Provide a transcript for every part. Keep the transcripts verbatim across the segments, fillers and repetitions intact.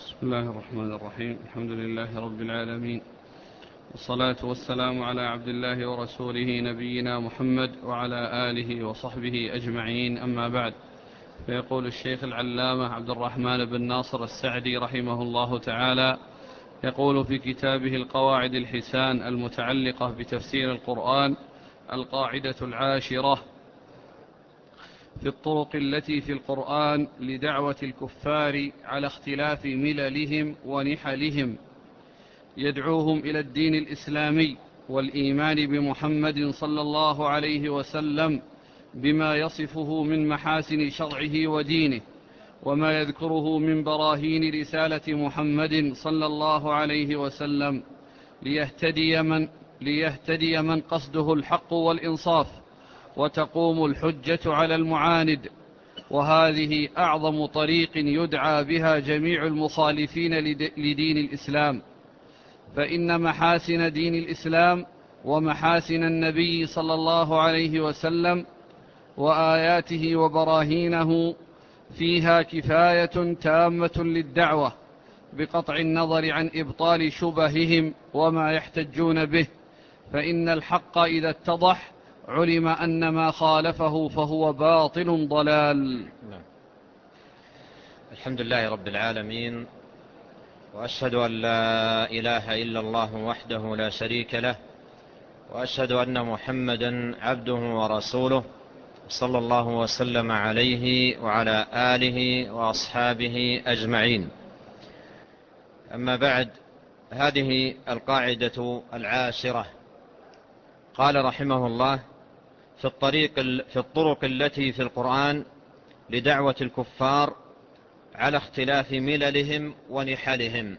بسم الله الرحمن الرحيم. الحمد لله رب العالمين، والصلاة والسلام على عبد الله ورسوله نبينا محمد وعلى آله وصحبه أجمعين، أما بعد. فيقول الشيخ العلامة عبد الرحمن بن ناصر السعدي رحمه الله تعالى، يقول في كتابه القواعد الحسان المتعلقة بتفسير القرآن: القاعدة العاشرة: في الطرق التي في القرآن لدعوة الكفار على اختلاف مللهم ونحلهم، يدعوهم إلى الدين الإسلامي والإيمان بمحمد صلى الله عليه وسلم بما يصفه من محاسن شرعه ودينه، وما يذكره من براهين رسالة محمد صلى الله عليه وسلم، ليهتدي من, ليهتدي من قصده الحق والإنصاف، وتقوم الحجة على المعاند. وهذه أعظم طريق يدعى بها جميع المخالفين لدين الإسلام، فإن محاسن دين الإسلام ومحاسن النبي صلى الله عليه وسلم وآياته وبراهينه فيها كفاية تامة للدعوة، بقطع النظر عن إبطال شبههم وما يحتجون به، فإن الحق إذا اتضح علم أن ما خالفه فهو باطل ضلال. الحمد لله رب العالمين، وأشهد أن لا إله إلا الله وحده لا شريك له، وأشهد أن محمدا عبده ورسوله، صلى الله وسلم عليه وعلى آله وأصحابه أجمعين. أما بعد، هذه القاعدة العاشرة. قال رحمه الله: في, الطريق في الطرق التي في القرآن لدعوة الكفار على اختلاف مللهم ونحلهم.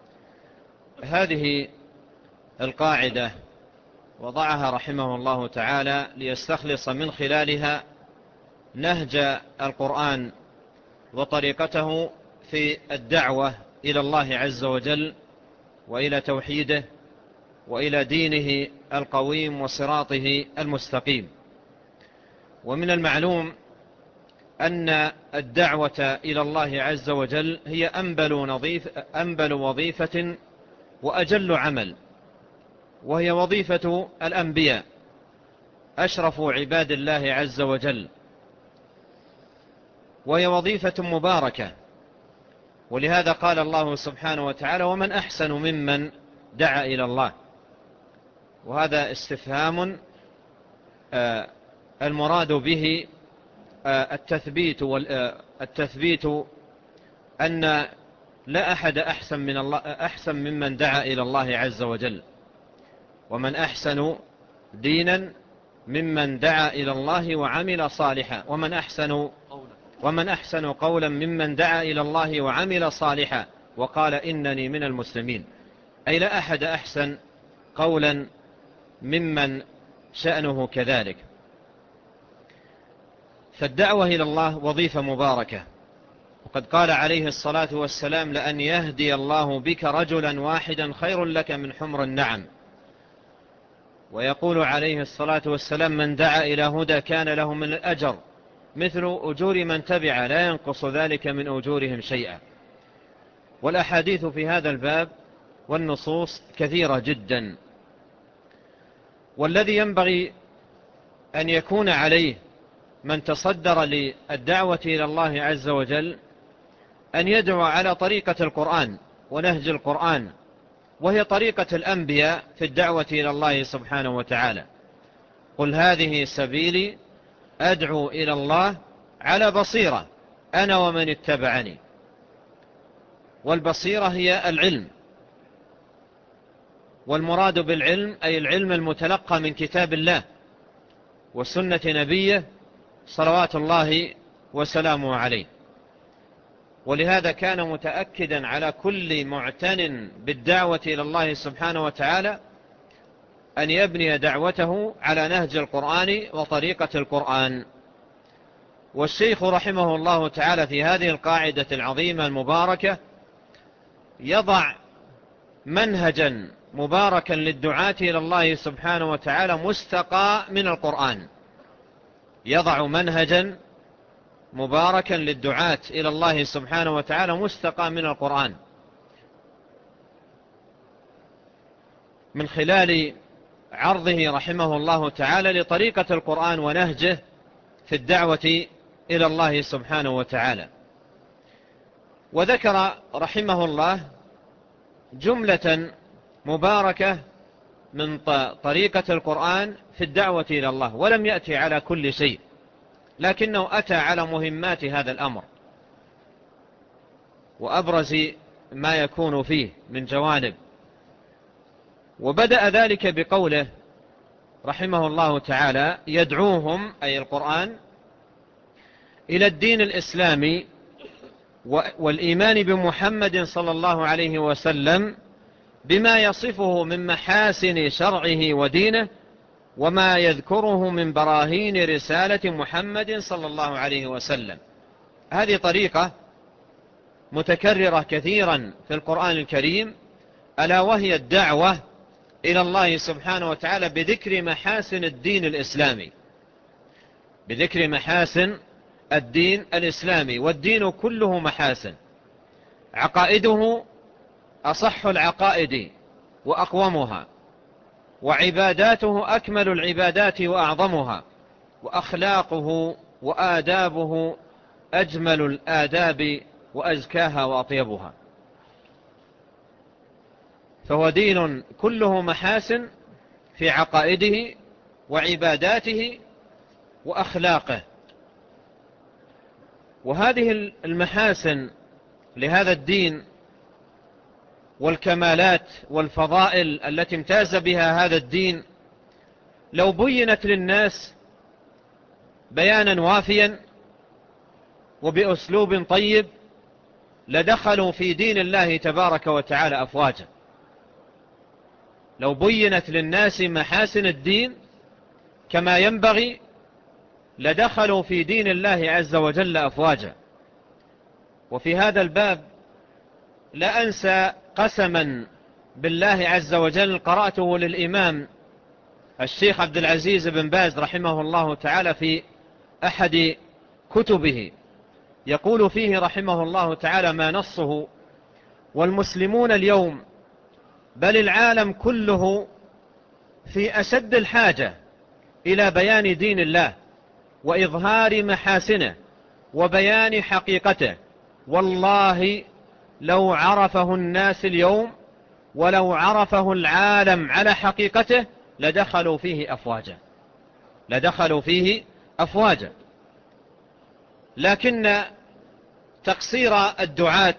هذه القاعدة وضعها رحمه الله تعالى ليستخلص من خلالها نهج القرآن وطريقته في الدعوة إلى الله عز وجل وإلى توحيده وإلى دينه القويم وصراطه المستقيم. ومن المعلوم أن الدعوة إلى الله عز وجل هي أنبل, نظيف أنبل وظيفة وأجل عمل، وهي وظيفة الأنبياء، أشرف عباد الله عز وجل، وهي وظيفة مباركة. ولهذا قال الله سبحانه وتعالى: ومن أحسن ممن دعا إلى الله. وهذا استفهام المراد به التثبيت والتثبيت أن لا أحد أحسن من الله أحسن ممن دعا إلى الله عز وجل. ومن أحسن دينا ممن دعا إلى الله وعمل صالحا ومن أحسن ومن أحسن قولا ممن دعا إلى الله وعمل صالحا وقال إنني من المسلمين. أي لا أحد أحسن قولا ممن شأنه كذلك. فالدعوة إلى الله وظيفة مباركة، وقد قال عليه الصلاة والسلام: لأن يهدي الله بك رجلا واحدا خير لك من حمر النعم. ويقول عليه الصلاة والسلام: من دعا إلى هدى كان له من الأجر مثل أجور من تبع لا ينقص ذلك من أجورهم شيئا. والأحاديث في هذا الباب والنصوص كثيرة جدا. والذي ينبغي أن يكون عليه من تصدر للدعوة إلى الله عز وجل أن يدعو على طريقة القرآن ونهج القرآن، وهي طريقة الأنبياء في الدعوة إلى الله سبحانه وتعالى: قل هذه سبيلي أدعو إلى الله على بصيرة أنا ومن اتبعني. والبصيرة هي العلم، والمراد بالعلم أي العلم المتلقى من كتاب الله وسنة نبيه صلوات الله وسلامه عليه. ولهذا كان متأكدا على كل معتن بالدعوة إلى الله سبحانه وتعالى أن يبني دعوته على نهج القرآن وطريقة القرآن. والشيخ رحمه الله تعالى في هذه القاعدة العظيمة المباركة يضع منهجا مباركا للدعاة إلى الله سبحانه وتعالى مستقى من القرآن. يضع منهجا مباركا للدعاة إلى الله سبحانه وتعالى مستقى من القرآن. من خلال عرضه رحمه الله تعالى لطريقة القرآن ونهجه في الدعوة إلى الله سبحانه وتعالى. وذكر رحمه الله جملة مباركة من طريقة القرآن في الدعوة إلى الله، ولم يأتي على كل شيء، لكنه أتى على مهمات هذا الأمر وأبرز ما يكون فيه من جوانب. وبدأ ذلك بقوله رحمه الله تعالى: يدعوهم، أي القرآن، إلى الدين الإسلامي والإيمان بمحمد صلى الله عليه وسلم بما يصفه من محاسن شرعه ودينه، وما يذكره من براهين رسالة محمد صلى الله عليه وسلم. هذه طريقة متكررة كثيرا في القرآن الكريم، ألا وهي الدعوة إلى الله سبحانه وتعالى بذكر محاسن الدين الإسلامي، بذكر محاسن الدين الإسلامي. والدين كله محاسن، عقائده أصح العقائد وأقومها، وعباداته أكمل العبادات وأعظمها، وأخلاقه وآدابه أجمل الآداب وأزكاها وأطيبها. فهو دين كله محاسن في عقائده وعباداته وأخلاقه. وهذه المحاسن لهذا الدين والكمالات والفضائل التي امتاز بها هذا الدين لو بينت للناس بيانا وافيا وبأسلوب طيب لدخلوا في دين الله تبارك وتعالى أفواجا. لو بينت للناس محاسن الدين كما ينبغي لدخلوا في دين الله عز وجل أفواجا. وفي هذا الباب لا أنسى قسما بالله عز وجل قرأته للإمام الشيخ عبد العزيز بن باز رحمه الله تعالى في أحد كتبه، يقول فيه رحمه الله تعالى ما نصه: والمسلمون اليوم بل العالم كله في أشد الحاجة إلى بيان دين الله وإظهار محاسنه وبيان حقيقته. والله لو عرفه الناس اليوم ولو عرفه العالم على حقيقته لدخلوا فيه أفواجا، لدخلوا فيه أفواجا. لكن تقصير الدعاة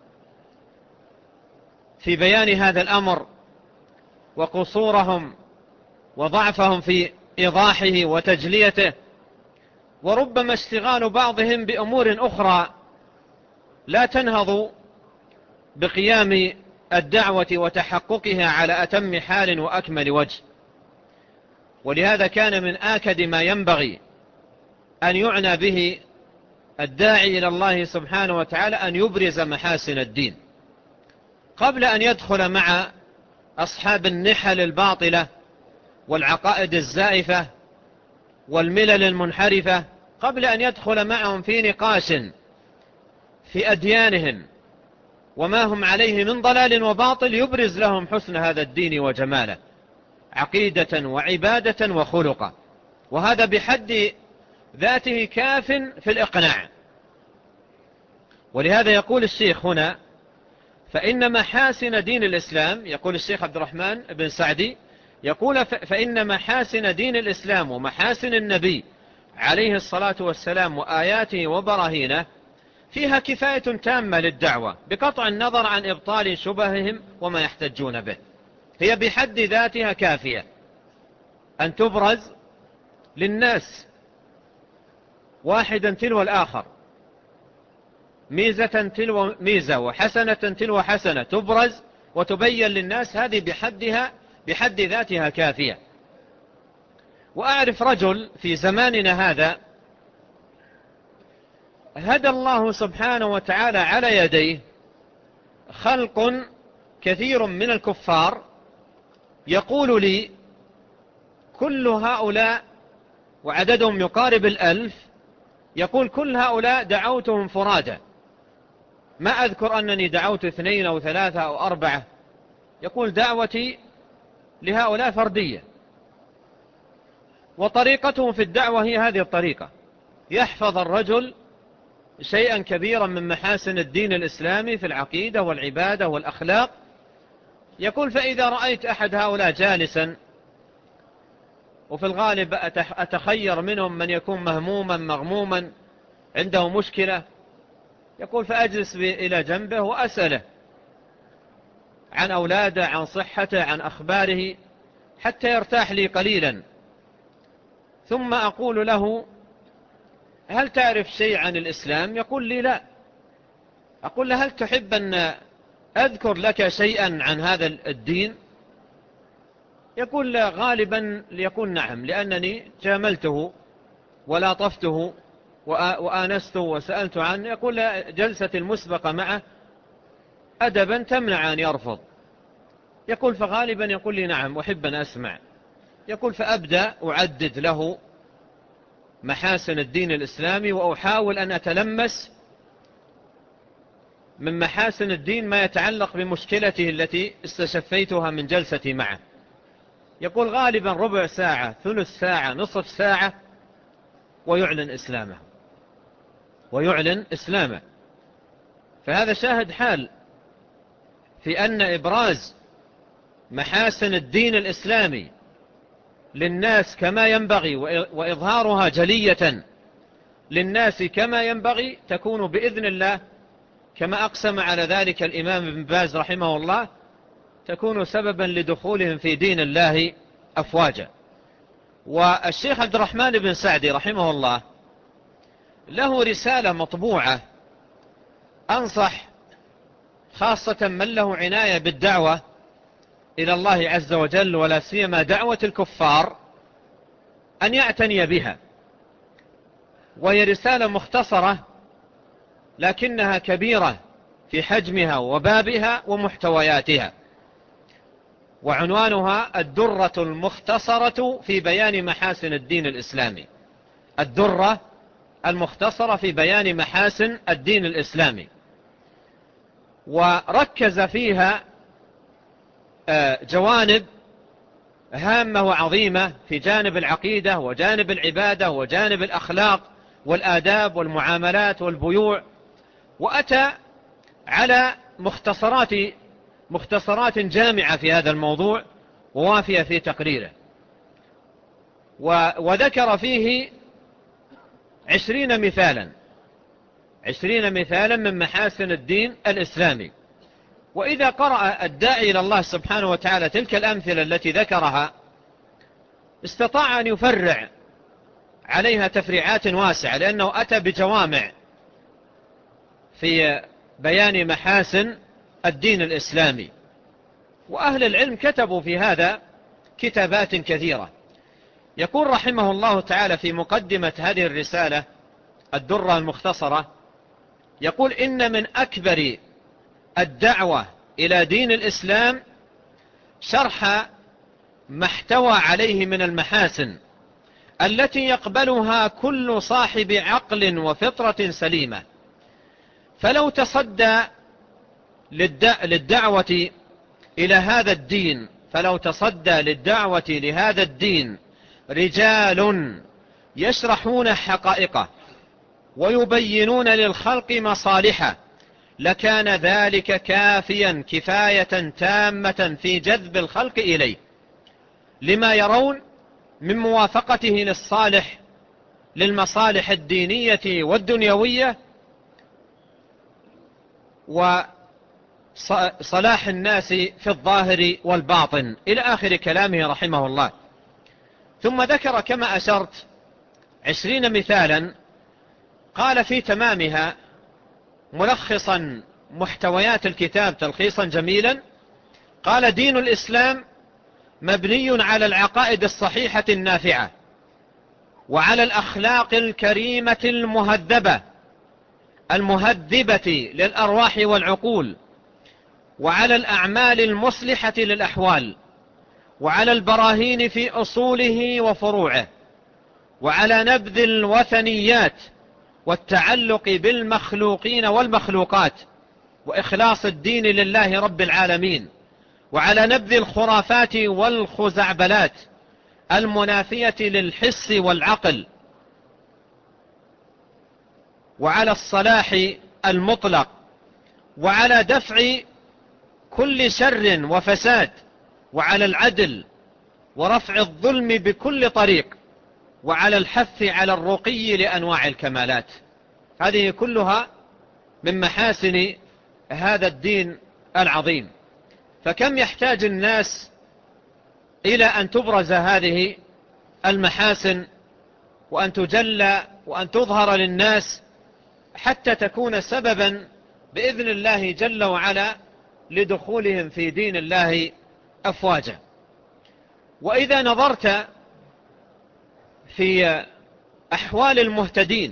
في بيان هذا الأمر وقصورهم وضعفهم في إيضاحه وتجليته، وربما اشتغال بعضهم بأمور أخرى لا تنهض بقيام الدعوة وتحققها على أتم حال وأكمل وجه. ولهذا كان من آكد ما ينبغي أن يعنى به الداعي إلى الله سبحانه وتعالى أن يبرز محاسن الدين قبل أن يدخل مع أصحاب النحل الباطلة والعقائد الزائفة والملل المنحرفة، قبل أن يدخل معهم في نقاش في أديانهم وما هم عليه من ضلال وباطل، يبرز لهم حسن هذا الدين وجماله عقيدة وعبادة وخلقا. وهذا بحد ذاته كاف في الإقناع. ولهذا يقول الشيخ هنا: فإن محاسن دين الإسلام، يقول الشيخ عبد الرحمن بن سعدي، يقول فإن محاسن دين الإسلام ومحاسن النبي عليه الصلاة والسلام وآياته وبراهينه فيها كفاية تامة للدعوة بقطع النظر عن إبطال شبههم وما يحتجون به. هي بحد ذاتها كافية أن تبرز للناس واحدا تلو الآخر، ميزة تلو ميزة وحسنة تلو حسنة، تبرز وتبين للناس، هذه بحدها بحد ذاتها كافية. وأعرف رجل في زماننا هذا هدى الله سبحانه وتعالى على يديه خلق كثير من الكفار، يقول لي كل هؤلاء وعددهم يقارب الألف، يقول كل هؤلاء دعوتهم فرادى، ما أذكر أنني دعوت اثنين أو ثلاثة أو أربعة. يقول دعوتي لهؤلاء فردية، وطريقتهم في الدعوة هي هذه الطريقة. يحفظ الرجل شيئا كبيرا من محاسن الدين الإسلامي في العقيدة والعبادة والأخلاق، يقول فإذا رأيت أحد هؤلاء جالسا، وفي الغالب أتخير منهم من يكون مهموما مغموما عنده مشكلة، يقول فأجلس إلى جنبه وأسأله عن أولاده، عن صحته، عن أخباره، حتى يرتاح لي قليلا، ثم أقول له هل تعرف شيء عن الإسلام؟ يقول لي لا. أقول له هل تحب أن أذكر لك شيئا عن هذا الدين؟ يقول غالبا يقول نعم، لأنني جاملته ولاطفته وآنسته وسألت عنه. يقول جلسة المسبقة معه أدبا تمنع أن يرفض. يقول فغالبا يقول لي نعم أحب أن أسمع. يقول فأبدأ أعدد له محاسن الدين الإسلامي، وأحاول أن أتلمس من محاسن الدين ما يتعلق بمشكلته التي استشفيتها من جلستي معه. يقول غالبا ربع ساعة، ثلث ساعة، نصف ساعة، ويعلن إسلامه ويعلن إسلامه. فهذا شاهد حال في أن إبراز محاسن الدين الإسلامي للناس كما ينبغي، وإظهارها جلية للناس كما ينبغي، تكون بإذن الله كما أقسم على ذلك الإمام ابن باز رحمه الله، تكون سببا لدخولهم في دين الله أفواجا. والشيخ عبد الرحمن بن سعدي رحمه الله له رسالة مطبوعة أنصح خاصة من له عناية بالدعوة إلى الله عز وجل، ولا سيما دعوة الكفار، أن يعتني بها. وهي رسالة مختصرة لكنها كبيرة في حجمها وبابها ومحتوياتها، وعنوانها الدرة المختصرة في بيان محاسن الدين الإسلامي. الدرة المختصرة في بيان محاسن الدين الإسلامي، وركز فيها جوانب هامة وعظيمة في جانب العقيدة وجانب العبادة وجانب الأخلاق والآداب والمعاملات والبيوع، وأتى على مختصرات مختصرات جامعة في هذا الموضوع ووافية في تقريره، وذكر فيه عشرين مثالا عشرين مثالا من محاسن الدين الإسلامي. وإذا قرأ الداعي إلى الله سبحانه وتعالى تلك الأمثلة التي ذكرها، استطاع أن يفرع عليها تفريعات واسعة، لأنه أتى بجوامع في بيان محاسن الدين الإسلامي. وأهل العلم كتبوا في هذا كتابات كثيرة. يقول رحمه الله تعالى في مقدمة هذه الرسالة الدرة المختصرة، يقول إن من أكبر الدعوة إلى دين الإسلام شرح ما احتوى عليه من المحاسن التي يقبلها كل صاحب عقل وفطرة سليمة. فلو تصدى للدعوة إلى هذا الدين فلو تصدى للدعوة لهذا الدين رجال يشرحون حقائقه ويبينون للخلق مصالحه، لكان ذلك كافيا كفاية تامة في جذب الخلق إليه، لما يرون من موافقته للصالح للمصالح الدينية والدنيوية وصلاح الناس في الظاهر والباطن، إلى آخر كلامه رحمه الله. ثم ذكر كما أشرت عشرين مثالا، قال في تمامها ملخصا محتويات الكتاب تلخيصا جميلا، قال دين الإسلام مبني على العقائد الصحيحة النافعة، وعلى الأخلاق الكريمة المهذبة المهذبة للأرواح والعقول، وعلى الأعمال المصلحة للأحوال، وعلى البراهين في أصوله وفروعه، وعلى نبذ الوثنيات والتعلق بالمخلوقين والمخلوقات، وإخلاص الدين لله رب العالمين، وعلى نبذ الخرافات والخزعبلات المنافية للحس والعقل، وعلى الصلاح المطلق، وعلى دفع كل شر وفساد، وعلى العدل ورفع الظلم بكل طريق، وعلى الحث على الرقي لأنواع الكمالات. هذه كلها من محاسن هذا الدين العظيم. فكم يحتاج الناس إلى أن تبرز هذه المحاسن وأن تجلى وأن تظهر للناس حتى تكون سببا بإذن الله جل وعلا لدخولهم في دين الله أفواجا. وإذا نظرت في أحوال المهتدين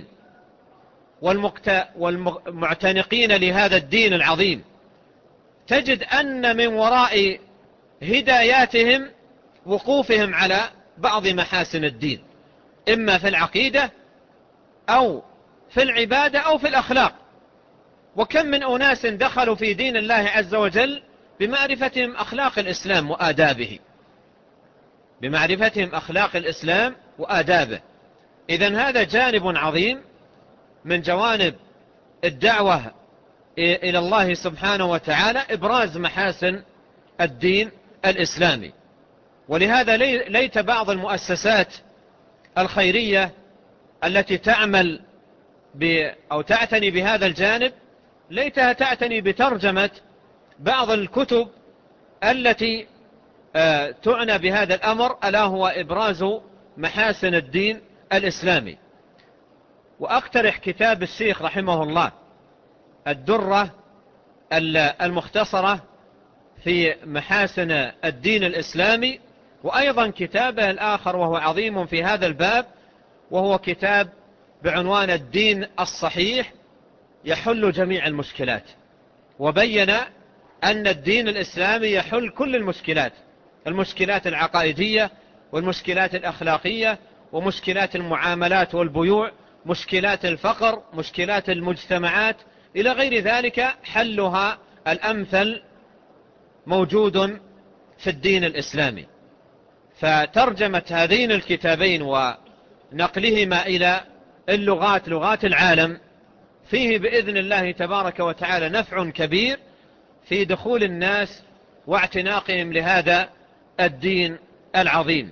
والمعتنقين لهذا الدين العظيم تجد أن من وراء هداياتهم وقوفهم على بعض محاسن الدين، إما في العقيدة أو في العبادة أو في الأخلاق. وكم من أناس دخلوا في دين الله عز وجل بمعرفتهم أخلاق الإسلام وآدابه، بمعرفتهم أخلاق الإسلام وآدابه. إذن هذا جانب عظيم من جوانب الدعوة إلى الله سبحانه وتعالى، إبراز محاسن الدين الإسلامي. ولهذا ليت بعض المؤسسات الخيرية التي تعمل أو تعتني بهذا الجانب ليتها تعتني بترجمة بعض الكتب التي تعنى بهذا الأمر، ألا هو إبراز محاسن الدين الإسلامي. وأقترح كتاب الشيخ رحمه الله الدرة المختصرة في محاسن الدين الإسلامي، وأيضا كتابه الآخر وهو عظيم في هذا الباب، وهو كتاب بعنوان الدين الصحيح يحل جميع المشكلات. وبين أن الدين الإسلامي يحل كل المشكلات، المشكلات العقائدية والمشكلات الأخلاقية ومشكلات المعاملات والبيوع، مشكلات الفقر، مشكلات المجتمعات إلى غير ذلك، حلها الأمثل موجود في الدين الإسلامي. فترجمة هذين الكتابين ونقلهما إلى اللغات لغات العالم فيه بإذن الله تبارك وتعالى نفع كبير في دخول الناس واعتناقهم لهذا الدين العظيم.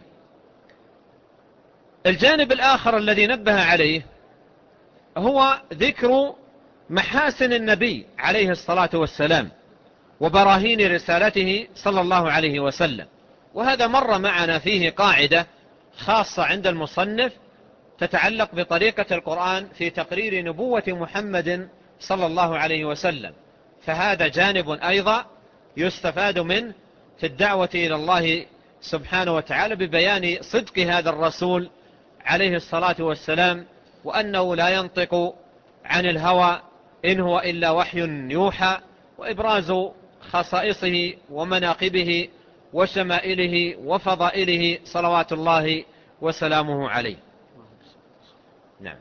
الجانب الآخر الذي نبه عليه هو ذكر محاسن النبي عليه الصلاة والسلام وبراهين رسالته صلى الله عليه وسلم. وهذا مر معنا فيه قاعدة خاصة عند المصنف تتعلق بطريقة القرآن في تقرير نبوة محمد صلى الله عليه وسلم. فهذا جانب أيضا يستفاد منه في الدعوة إلى الله سبحانه وتعالى ببيان صدق هذا الرسول عليه الصلاة والسلام، وأنه لا ينطق عن الهوى إن هو إلا وحي يوحى، وإبراز خصائصه ومناقبه وشمائله وفضائله صلوات الله وسلامه عليه. نعم.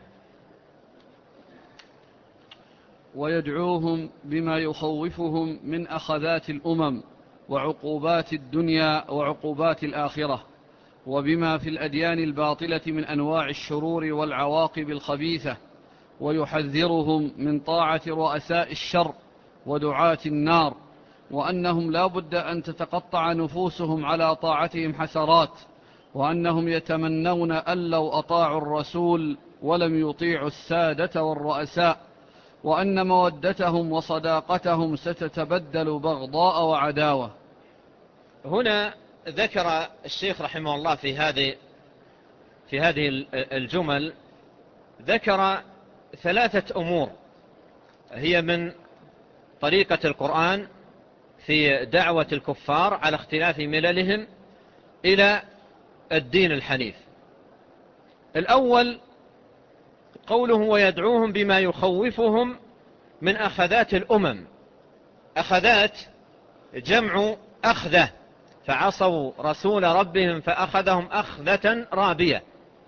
ويدعوهم بما يخوفهم من أخذات الأمم وعقوبات الدنيا وعقوبات الآخرة، وبما في الأديان الباطلة من أنواع الشرور والعواقب الخبيثة، ويحذرهم من طاعة رؤساء الشر ودعاة النار، وأنهم لا بد أن تتقطع نفوسهم على طاعتهم حسرات، وأنهم يتمنون أن لو أطاعوا الرسول ولم يطيعوا السادة والرؤساء، وأن مودتهم وصداقتهم ستتبدل بغضاء وعداوة. هنا ذكر الشيخ رحمه الله في هذه في هذه الجمل ذكر ثلاثة أمور هي من طريقة القرآن في دعوة الكفار على اختلاف مللهم إلى الدين الحنيف. الأول قوله ويدعوهم بما يخوفهم من أخذات الأمم. أخذات جمع أخذة، فعصوا رسول ربهم فأخذهم أخذة رابية.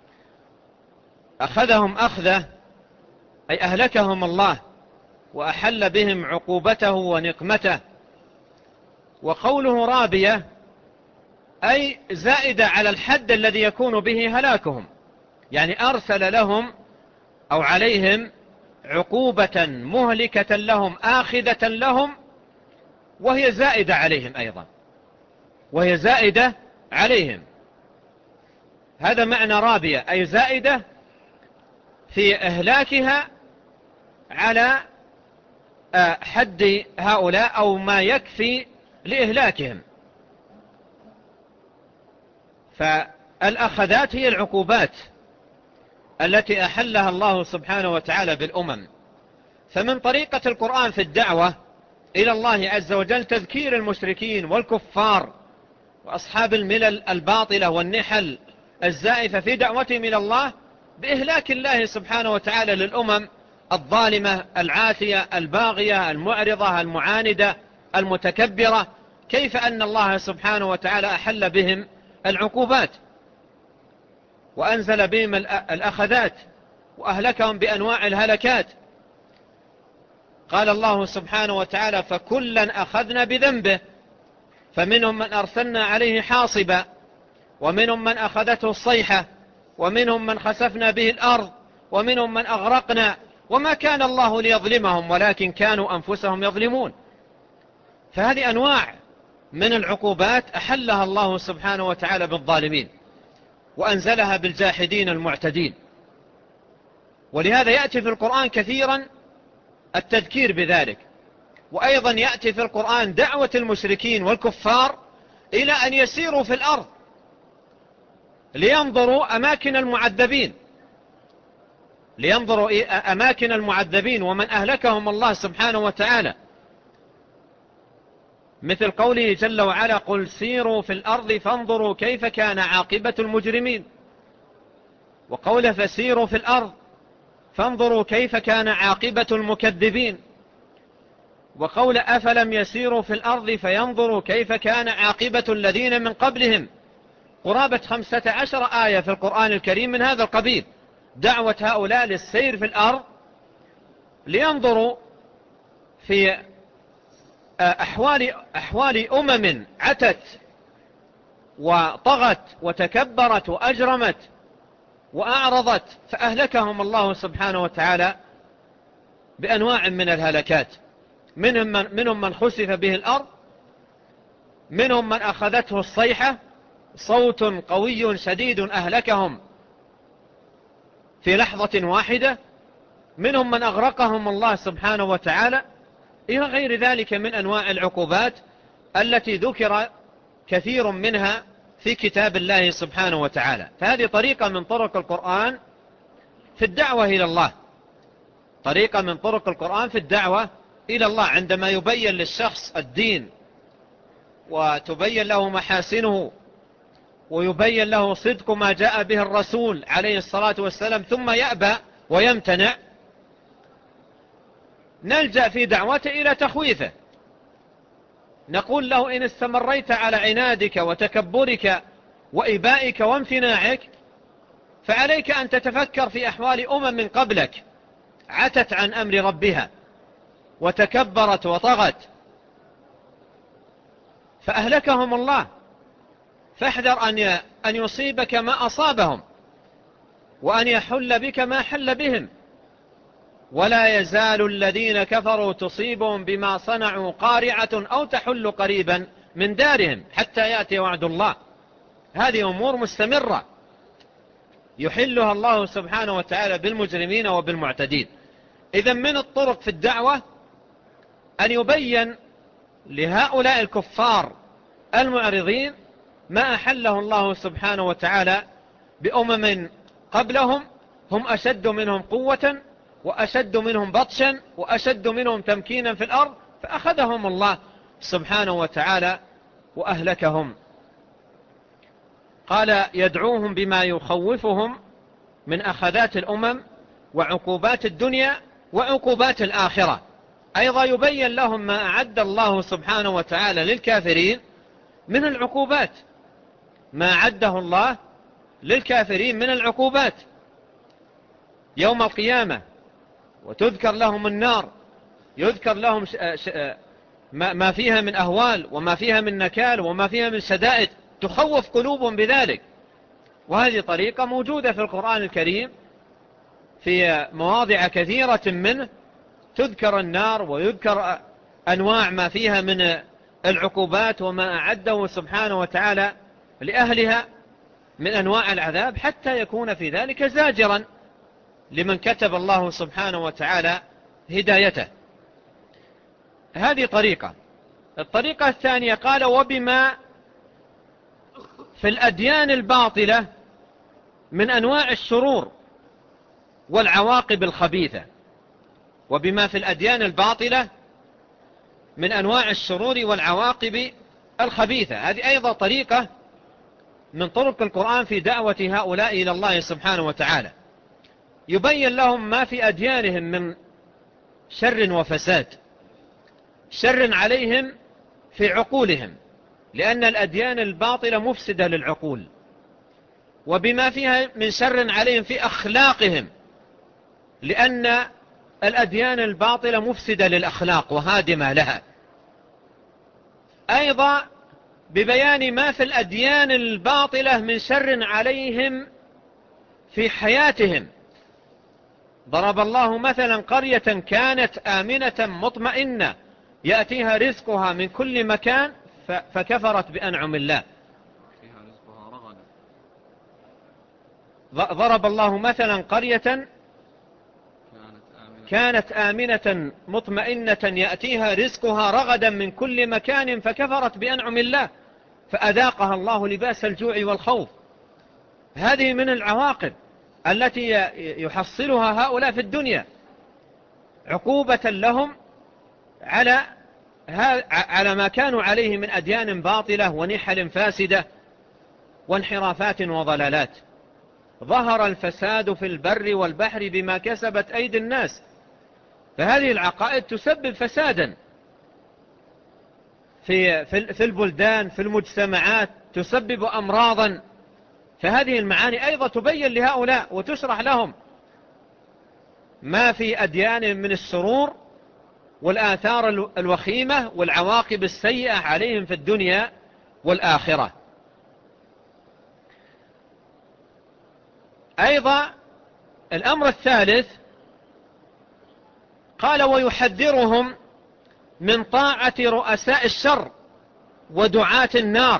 أخذهم أخذة أي أهلكهم الله وأحل بهم عقوبته ونقمته، وقوله رابية أي زائدة على الحد الذي يكون به هلاكهم، يعني أرسل لهم أو عليهم عقوبة مهلكة لهم آخذة لهم، وهي زائدة عليهم أيضا، وهي زائدة عليهم. هذا معنى رابية، أي زائدة في إهلاكها على حد هؤلاء أو ما يكفي لإهلاكهم. فالأخذات هي العقوبات التي أحلها الله سبحانه وتعالى بالأمم. فمن طريقة القرآن في الدعوة إلى الله عز وجل تذكير المشركين والكفار وأصحاب الملل الباطلة والنحل الزائفة في دعوتهم إلى الله بإهلاك الله سبحانه وتعالى للأمم الظالمة العاثية الباغية المعرضة المعاندة المتكبرة، كيف أن الله سبحانه وتعالى أحل بهم العقوبات وأنزل بهم الأخذات وأهلكهم بأنواع الهلكات. قال الله سبحانه وتعالى فكلا أخذنا بذنبه، فمنهم من أرسلنا عليه حاصبا، ومنهم من أخذته الصيحة، ومنهم من خسفنا به الأرض، ومنهم من أغرقنا، وما كان الله ليظلمهم ولكن كانوا أنفسهم يظلمون. فهذه أنواع من العقوبات أحلها الله سبحانه وتعالى بالظالمين وأنزلها بالجاحدين المعتدين. ولهذا يأتي في القرآن كثيرا التذكير بذلك، وأيضا يأتي في القرآن دعوة المشركين والكفار إلى أن يسيروا في الأرض لينظروا أماكن المعذبين، لينظروا أماكن المعذبين ومن أهلكهم الله سبحانه وتعالى، مثل قوله جل وعلا قل سيروا في الأرض فانظروا كيف كان عاقبة المجرمين، وقوله فسيروا في الأرض فانظروا كيف كان عاقبة المكذبين، وقول أفلم يسيروا في الأرض فينظروا كيف كان عاقبة الذين من قبلهم. قرابة خمسة عشر آية في القرآن الكريم من هذا القبيل، دعوة هؤلاء للسير في الأرض لينظروا في أحوال, أحوال أمم عتت وطغت وتكبرت وأجرمت وأعرضت، فأهلكهم الله سبحانه وتعالى بأنواع من الهلكات. منهم من, منهم من خسف به الأرض، منهم من أخذته الصيحة صوت قوي شديد أهلكهم في لحظة واحدة، منهم من أغرقهم الله سبحانه وتعالى، إلى غير ذلك من أنواع العقوبات التي ذكر كثير منها في كتاب الله سبحانه وتعالى. فهذه طريقة من طرق القرآن في الدعوة إلى الله، طريقة من طرق القرآن في الدعوة إلى الله، عندما يبين للشخص الدين وتبين له محاسنه ويبين له صدق ما جاء به الرسول عليه الصلاة والسلام ثم يأبى ويمتنع، نلجأ في دعوته إلى تخويفه، نقول له إن استمريت على عنادك وتكبرك وإبائك وامتناعك فعليك أن تتفكر في أحوال أمم من قبلك عتت عن أمر ربها وتكبرت وطغت فأهلكهم الله، فاحذر أن يصيبك ما أصابهم وأن يحل بك ما حل بهم. ولا يزال الذين كفروا تصيبهم بما صنعوا قارعة أو تحل قريبا من دارهم حتى يأتي وعد الله. هذه أمور مستمرة يحلها الله سبحانه وتعالى بالمجرمين وبالمعتدين. إذن من الطرق في الدعوة أن يبين لهؤلاء الكفار المعرضين ما أحله الله سبحانه وتعالى بأمم قبلهم هم أشد منهم قوة وأشد منهم بطشا وأشد منهم تمكينا في الأرض، فأخذهم الله سبحانه وتعالى وأهلكهم. قال يدعوهم بما يخوفهم من أخذات الأمم وعقوبات الدنيا وعقوبات الآخرة. أيضا يبين لهم ما أعد الله سبحانه وتعالى للكافرين من العقوبات، ما أعده الله للكافرين من العقوبات يوم القيامة، وتذكر لهم النار، يذكر لهم ما فيها من أهوال وما فيها من نكال وما فيها من شدائد تخوف قلوبهم بذلك. وهذه طريقة موجودة في القرآن الكريم في مواضع كثيرة منه، تذكر النار ويذكر أنواع ما فيها من العقوبات وما أعده سبحانه وتعالى لأهلها من أنواع العذاب، حتى يكون في ذلك زاجرا لمن كتب الله سبحانه وتعالى هدايته. هذه طريقة. الطريقة الثانية قال وبما في الأديان الباطلة من أنواع الشرور والعواقب الخبيثة. وبما في الأديان الباطلة من أنواع الشرور والعواقب الخبيثة. هذه أيضا طريقة من طرق القرآن في دعوة هؤلاء إلى الله سبحانه وتعالى، يبين لهم ما في أديانهم من شر وفساد، شر عليهم في عقولهم، لأن الأديان الباطلة مفسدة للعقول، وبما فيها من شر عليهم في أخلاقهم، لأن الأديان الباطلة مفسدة للأخلاق وهادمة لها. أيضا ببيان ما في الأديان الباطلة من شر عليهم في حياتهم. ضرب الله مثلا قرية كانت آمنة مطمئنة يأتيها رزقها من كل مكان فكفرت بأنعم الله. ضرب الله مثلا قرية كانت آمنة مطمئنة يأتيها رزقها رغدا من كل مكان فكفرت بأنعم الله فأذاقها الله لباس الجوع والخوف. هذه من العواقب التي يحصلها هؤلاء في الدنيا عقوبة لهم على على ما كانوا عليه من أديان باطلة ونحل فاسدة وانحرافات وضلالات. ظهر الفساد في البر والبحر بما كسبت أيدي الناس. فهذه العقائد تسبب فسادا في في البلدان، في المجتمعات، تسبب أمراضا. فهذه المعاني أيضا تبين لهؤلاء وتشرح لهم ما في أديان من الشرور والآثار الوخيمة والعواقب السيئة عليهم في الدنيا والآخرة. أيضا الأمر الثالث قال ويحذرهم من طاعة رؤساء الشر ودعاة النار،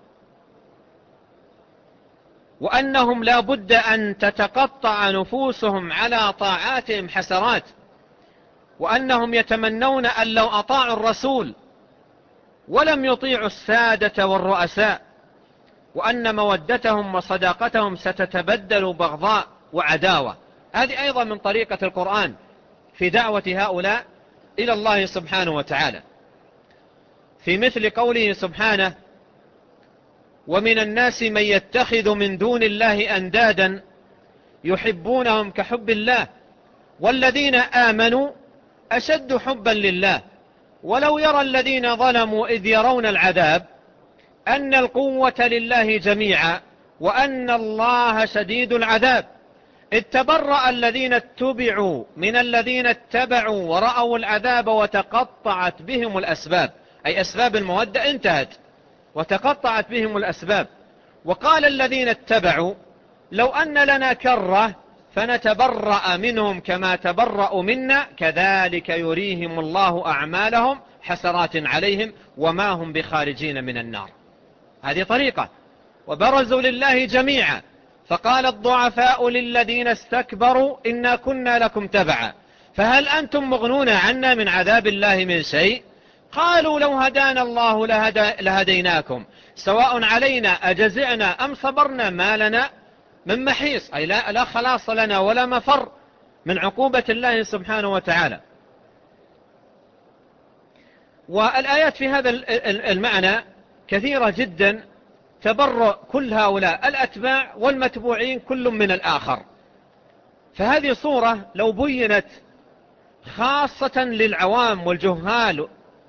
وأنهم لا بد أن تتقطع نفوسهم على طاعاتهم حسرات، وأنهم يتمنون أن لو أطاعوا الرسول ولم يطيعوا السادة والرؤساء، وأن مودتهم وصداقتهم ستتبدل بغضاء وعداوة. هذه أيضا من طريقة القرآن في دعوة هؤلاء إلى الله سبحانه وتعالى، في مثل قوله سبحانه ومن الناس من يتخذ من دون الله أندادا يحبونهم كحب الله والذين آمنوا أشد حبا لله ولو يرى الذين ظلموا إذ يرون العذاب أن القوة لله جميعا وأن الله شديد العذاب إذ تبرأ الذين اتبعوا من الذين اتبعوا ورأوا العذاب وتقطعت بهم الأسباب، أي أسباب المودة انتهت وتقطعت بهم الأسباب. وقال الذين اتبعوا لو أن لنا كرة فنتبرأ منهم كما تبرأوا منا كذلك يريهم الله أعمالهم حسرات عليهم وما هم بخارجين من النار. هذه طريقة. وبرزوا لله جميعا فقال الضعفاء للذين استكبروا إنا كنا لكم تبعا فهل أنتم مغنون عنا من عذاب الله من شيء قالوا لو هدانا الله لهدى لهديناكم سواء علينا أجزعنا أم صبرنا ما لنا من محيص، أي لا, لا خلاص لنا ولا مفر من عقوبة الله سبحانه وتعالى. والآيات في هذا المعنى كثيرة جدا تبرأ كل هؤلاء الأتباع والمتبوعين كل من الآخر. فهذه صورة لو بينت خاصة للعوام والجهال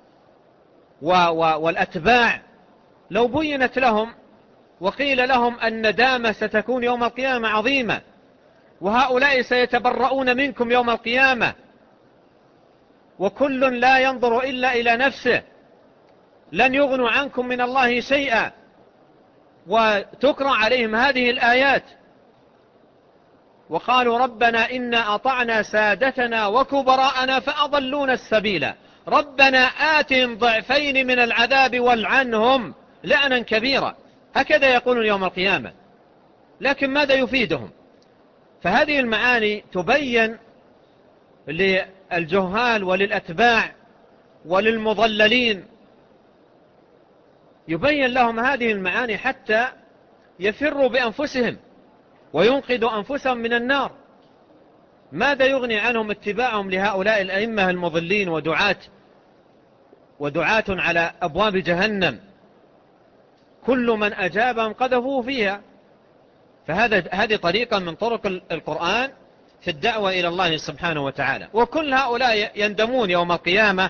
والأتباع، لو بينت لهم وقيل لهم الندامة ستكون يوم القيامة عظيمة وهؤلاء سيتبرؤون منكم يوم القيامة وكل لا ينظر إلا إلى نفسه لن يغنوا عنكم من الله شيئا، وتقرأ عليهم هذه الآيات وقالوا ربنا إنا أطعنا سادتنا وكبراءنا فأضلونا السبيل ربنا آتهم ضعفين من العذاب والعنهم لعنا كبيرا. هكذا يقولون يوم القيامة، لكن ماذا يفيدهم؟ فهذه المعاني تبين للجهال وللأتباع وللمضللين، يبين لهم هذه المعاني حتى يفروا بأنفسهم وينقذوا أنفسهم من النار. ماذا يغني عنهم اتباعهم لهؤلاء الأئمة المضلين ودعاة ودعاة على أبواب جهنم، كل من أجابهم قذفوه فيها. فهذا هذه طريقة من طرق القرآن في الدعوة إلى الله سبحانه وتعالى. وكل هؤلاء يندمون يوم القيامة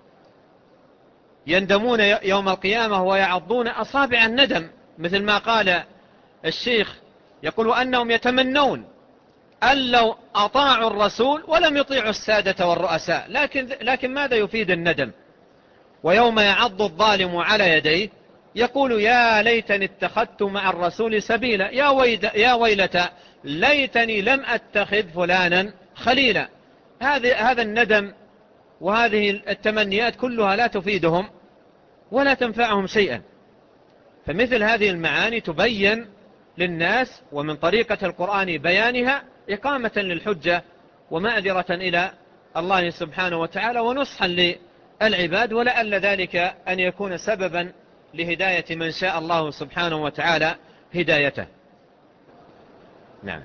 يندمون يوم القيامة ويعضون أصابع الندم، مثل ما قال الشيخ، يقول أنهم يتمنون أن لو أطاعوا الرسول ولم يطيعوا السادة والرؤساء، لكن, لكن ماذا يفيد الندم؟ ويوم يعض الظالم على يديه يقول يا ليتني اتخذت مع الرسول سبيلا يا, ويد يا ويلتى ليتني لم أتخذ فلانا خليلا. هذا الندم وهذه التمنيات كلها لا تفيدهم ولا تنفعهم شيئا. فمثل هذه المعاني تبين للناس، ومن طريقة القرآن بيانها إقامة للحجة ومعذرة إلى الله سبحانه وتعالى ونصحا للعباد، ولعل ذلك أن يكون سببا لهداية من شاء الله سبحانه وتعالى هدايته. نعم.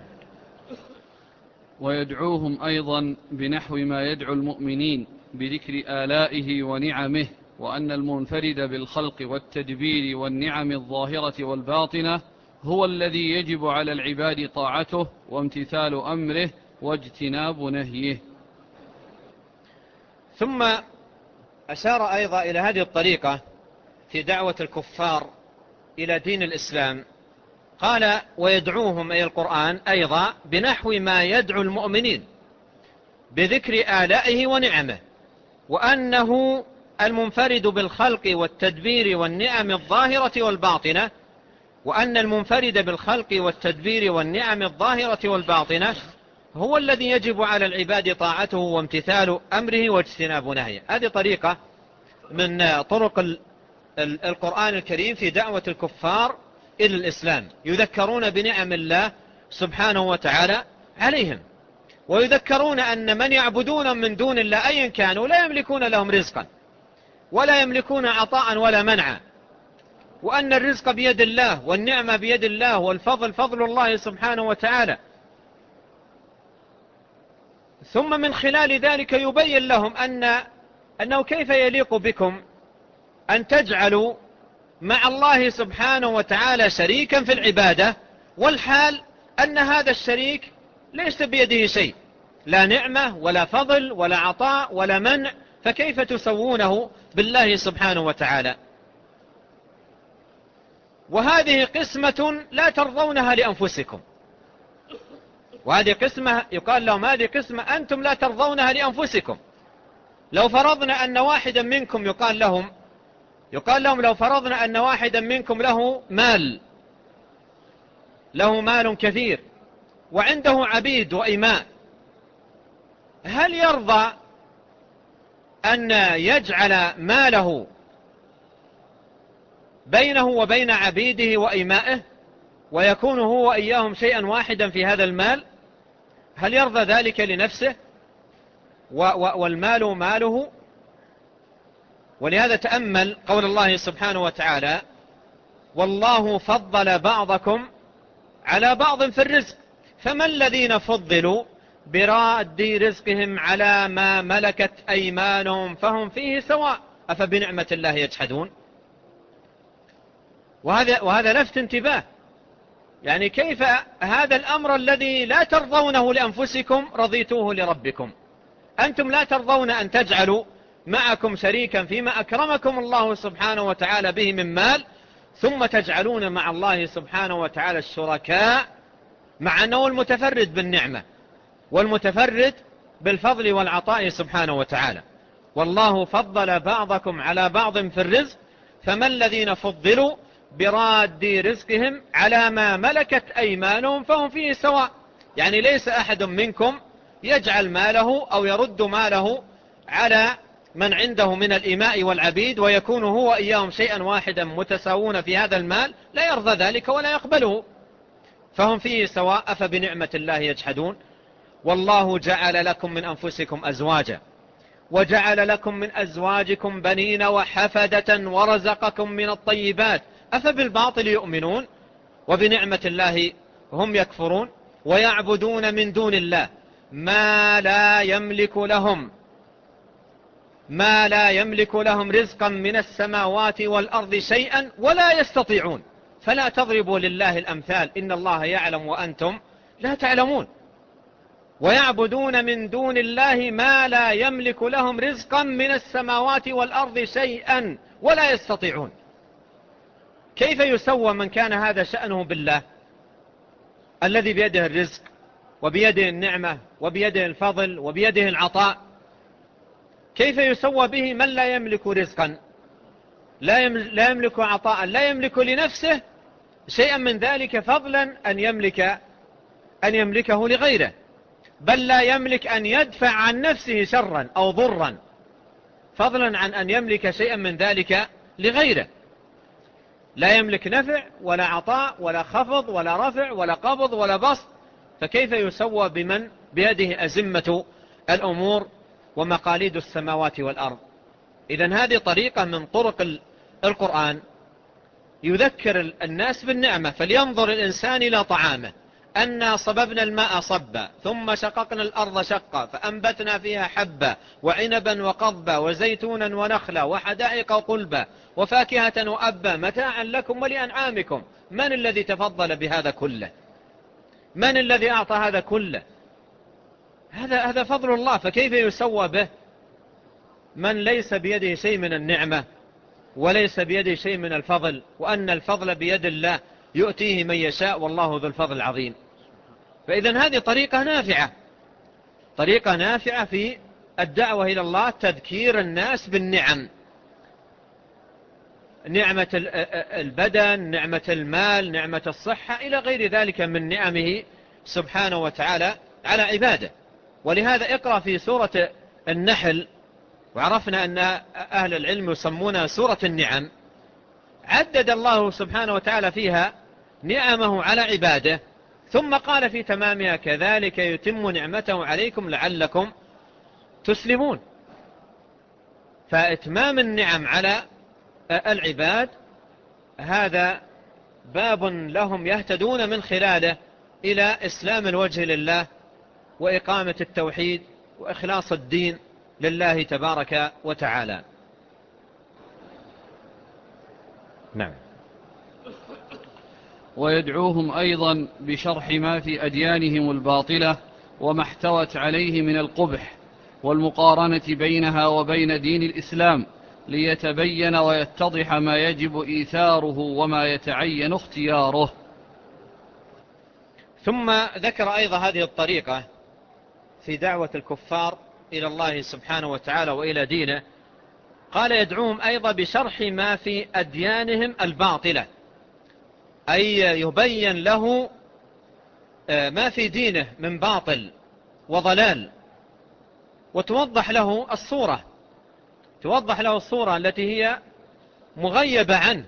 ويدعوهم أيضا بنحو ما يدعو المؤمنين بذكر آلائه ونعمه، وأن المنفرد بالخلق والتدبير والنعم الظاهرة والباطنة هو الذي يجب على العباد طاعته وامتثال أمره واجتناب نهيه. ثم أشار أيضا إلى هذه الطريقة في دعوة الكفار إلى دين الإسلام، قال ويدعوهم أي القرآن أيضا بنحو ما يدعو المؤمنين بذكر آلائه ونعمه، وأنه المنفرد بالخلق والتدبير والنعم الظاهرة والباطنة وأن المنفرد بالخلق والتدبير والنعم الظاهرة والباطنة هو الذي يجب على العباد طاعته وامتثال أمره واجتناب نهيه. هذه طريقة من طرق القرآن الكريم في دعوة الكفار إلى الإسلام، يذكرون بنعم الله سبحانه وتعالى عليهم، ويذكرون أن من يعبدون من دون الله أيا كانوا لا يملكون لهم رزقا ولا يملكون عطاء ولا منعا، وأن الرزق بيد الله والنعمة بيد الله والفضل فضل الله سبحانه وتعالى. ثم من خلال ذلك يبين لهم أن أنه كيف يليق بكم أن تجعلوا مع الله سبحانه وتعالى شريكا في العبادة، والحال أن هذا الشريك ليس بيده شيء، لا نعمة ولا فضل ولا عطاء ولا منع، فكيف تسوونه بالله سبحانه وتعالى؟ وهذه قسمة لا ترضونها لأنفسكم، وهذه قسمة يقال لهم هذه قسمة أنتم لا ترضونها لأنفسكم. لو فرضنا أن واحدا منكم يقال لهم يقال لهم لو فرضنا أن واحدا منكم له مال له مال كثير وعنده عبيد وإماء، هل يرضى أن يجعل ماله بينه وبين عبيده وإمائه ويكون هو وإياهم شيئا واحدا في هذا المال؟ هل يرضى ذلك لنفسه؟ والمال ماله. ولهذا تأمل قول الله سبحانه وتعالى والله فضل بعضكم على بعض في الرزق فما الذين فضلوا براد رزقهم على ما ملكت أيمانهم فهم فيه سواء أفبنعمة الله يجحدون. وهذا, وهذا لفت انتباه، يعني كيف هذا الأمر الذي لا ترضونه لأنفسكم رضيتوه لربكم؟ أنتم لا ترضون أن تجعلوا معكم شريكا فيما أكرمكم الله سبحانه وتعالى به من مال، ثم تجعلون مع الله سبحانه وتعالى الشركاء، مع أنه المتفرد بالنعمة والمتفرد بالفضل والعطاء سبحانه وتعالى. والله فضل بعضكم على بعض في الرزق فما الذين فضلوا براد رزقهم على ما ملكت أيمانهم فهم فيه سواء. يعني ليس أحد منكم يجعل ماله أو يرد ماله على من عنده من الإماء والعبيد ويكون هو إياهم شيئا واحدا متساوون في هذا المال، لا يرضى ذلك ولا يقبله، فهم فيه سواء. أفبنعمة الله يجحدون. والله جعل لكم من أنفسكم أزواجا وجعل لكم من أزواجكم بنين وحفدة ورزقكم من الطيبات أفبالباطل يؤمنون وبنعمة الله هم يكفرون ويعبدون من دون الله ما لا يملك لهم ما لا يملك لهم رزقا من السماوات والأرض شيئا ولا يستطيعون. فلا تضربوا لله الأمثال إن الله يعلم وأنتم لا تعلمون. ويعبدون من دون الله ما لا يملك لهم رزقا من السماوات والأرض شيئا ولا يستطيعون. كيف يسوى من كان هذا شأنه بالله الذي بيده الرزق وبيده النعمة وبيده الفضل وبيده العطاء؟ كيف يسوى به من لا يملك رزقا، لا يملك عطاء، لا يملك لنفسه شيئا من ذلك، فضلا أن يملك أن يملكه لغيره، بل لا يملك أن يدفع عن نفسه شرا أو ضرا، فضلا عن أن يملك شيئا من ذلك لغيره. لا يملك نفع ولا عطاء ولا خفض ولا رفع ولا قبض ولا بسط، فكيف يسوى بمن بيده أزمة الأمور ومقاليد السماوات والأرض؟ إذن هذه طريقة من طرق القرآن يذكر الناس بالنعمة. فلينظر الإنسان إلى طعامه أنا صببنا الماء صبا ثم شققنا الأرض شقا فأنبتنا فيها حبا وعنبا وقضبا وزيتونا ونخلا وحدائق قلبا وفاكهة وأبا متاعا لكم ولأنعامكم. من الذي تفضل بهذا كله؟ من الذي أعطى هذا كله؟ هذا هذا فضل الله، فكيف يسوى به من ليس بيده شيء من النعمة وليس بيده شيء من الفضل، وأن الفضل بيد الله يؤتيه من يشاء والله ذو الفضل العظيم. فإذن هذه طريقة نافعة، طريقة نافعة في الدعوة إلى الله، تذكير الناس بالنعم، نعمة البدن، نعمة المال، نعمة الصحة، إلى غير ذلك من نعمه سبحانه وتعالى على عباده. ولهذا اقرأ في سورة النحل، وعرفنا أن أهل العلم يسمونها سورة النعم، عدد الله سبحانه وتعالى فيها نعمه على عباده، ثم قال في تمامها كذلك يتم نعمته عليكم لعلكم تسلمون. فإتمام النعم على العباد هذا باب لهم يهتدون من خلاله إلى إسلام الوجه لله وإقامة التوحيد وإخلاص الدين لله تبارك وتعالى. نعم. ويدعوهم أيضا بشرح ما في أديانهم الباطلة وما احتوت عليه من القبح والمقارنة بينها وبين دين الإسلام ليتبين ويتضح ما يجب إيثاره وما يتعين اختياره. ثم ذكر أيضا هذه الطريقة في دعوة الكفار إلى الله سبحانه وتعالى وإلى دينه، قال يدعوهم أيضا بشرح ما في أديانهم الباطلة، أي يبين له ما في دينه من باطل وضلال، وتوضح له الصورة، توضح له الصورة التي هي مغيبة عنه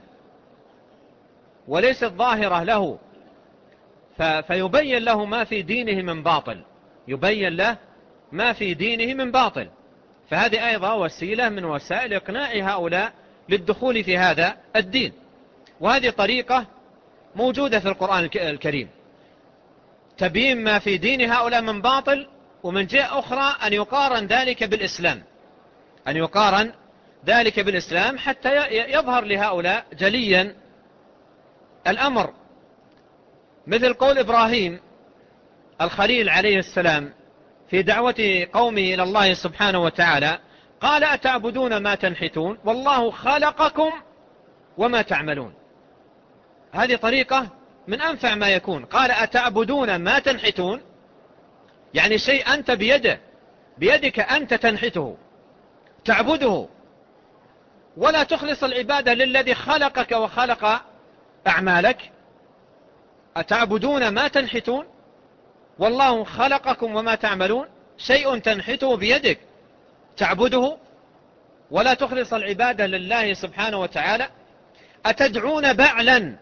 وليست ظاهرة له، فيبين له ما في دينه من باطل، يبين له ما في دينه من باطل. فهذه أيضا وسيلة من وسائل إقناع هؤلاء للدخول في هذا الدين، وهذه طريقة موجودة في القرآن الكريم، تبيين ما في دين هؤلاء من باطل، ومن جهة أخرى أن يقارن ذلك بالإسلام، أن يقارن ذلك بالإسلام حتى يظهر لهؤلاء جليا الأمر. مثل قول إبراهيم الخليل عليه السلام في دعوة قومه إلى الله سبحانه وتعالى، قال أتعبدون ما تنحتون والله خلقكم وما تعملون. هذه طريقة من أنفع ما يكون. قال أتعبدون ما تنحتون، يعني شيء أنت بيده، بيدك أنت تنحته تعبده، ولا تخلص العبادة للذي خلقك وخلق أعمالك. أتعبدون ما تنحتون والله خلقكم وما تعملون، شيء تنحته بيدك تعبده ولا تخلص العبادة لله سبحانه وتعالى. أتدعون بعلا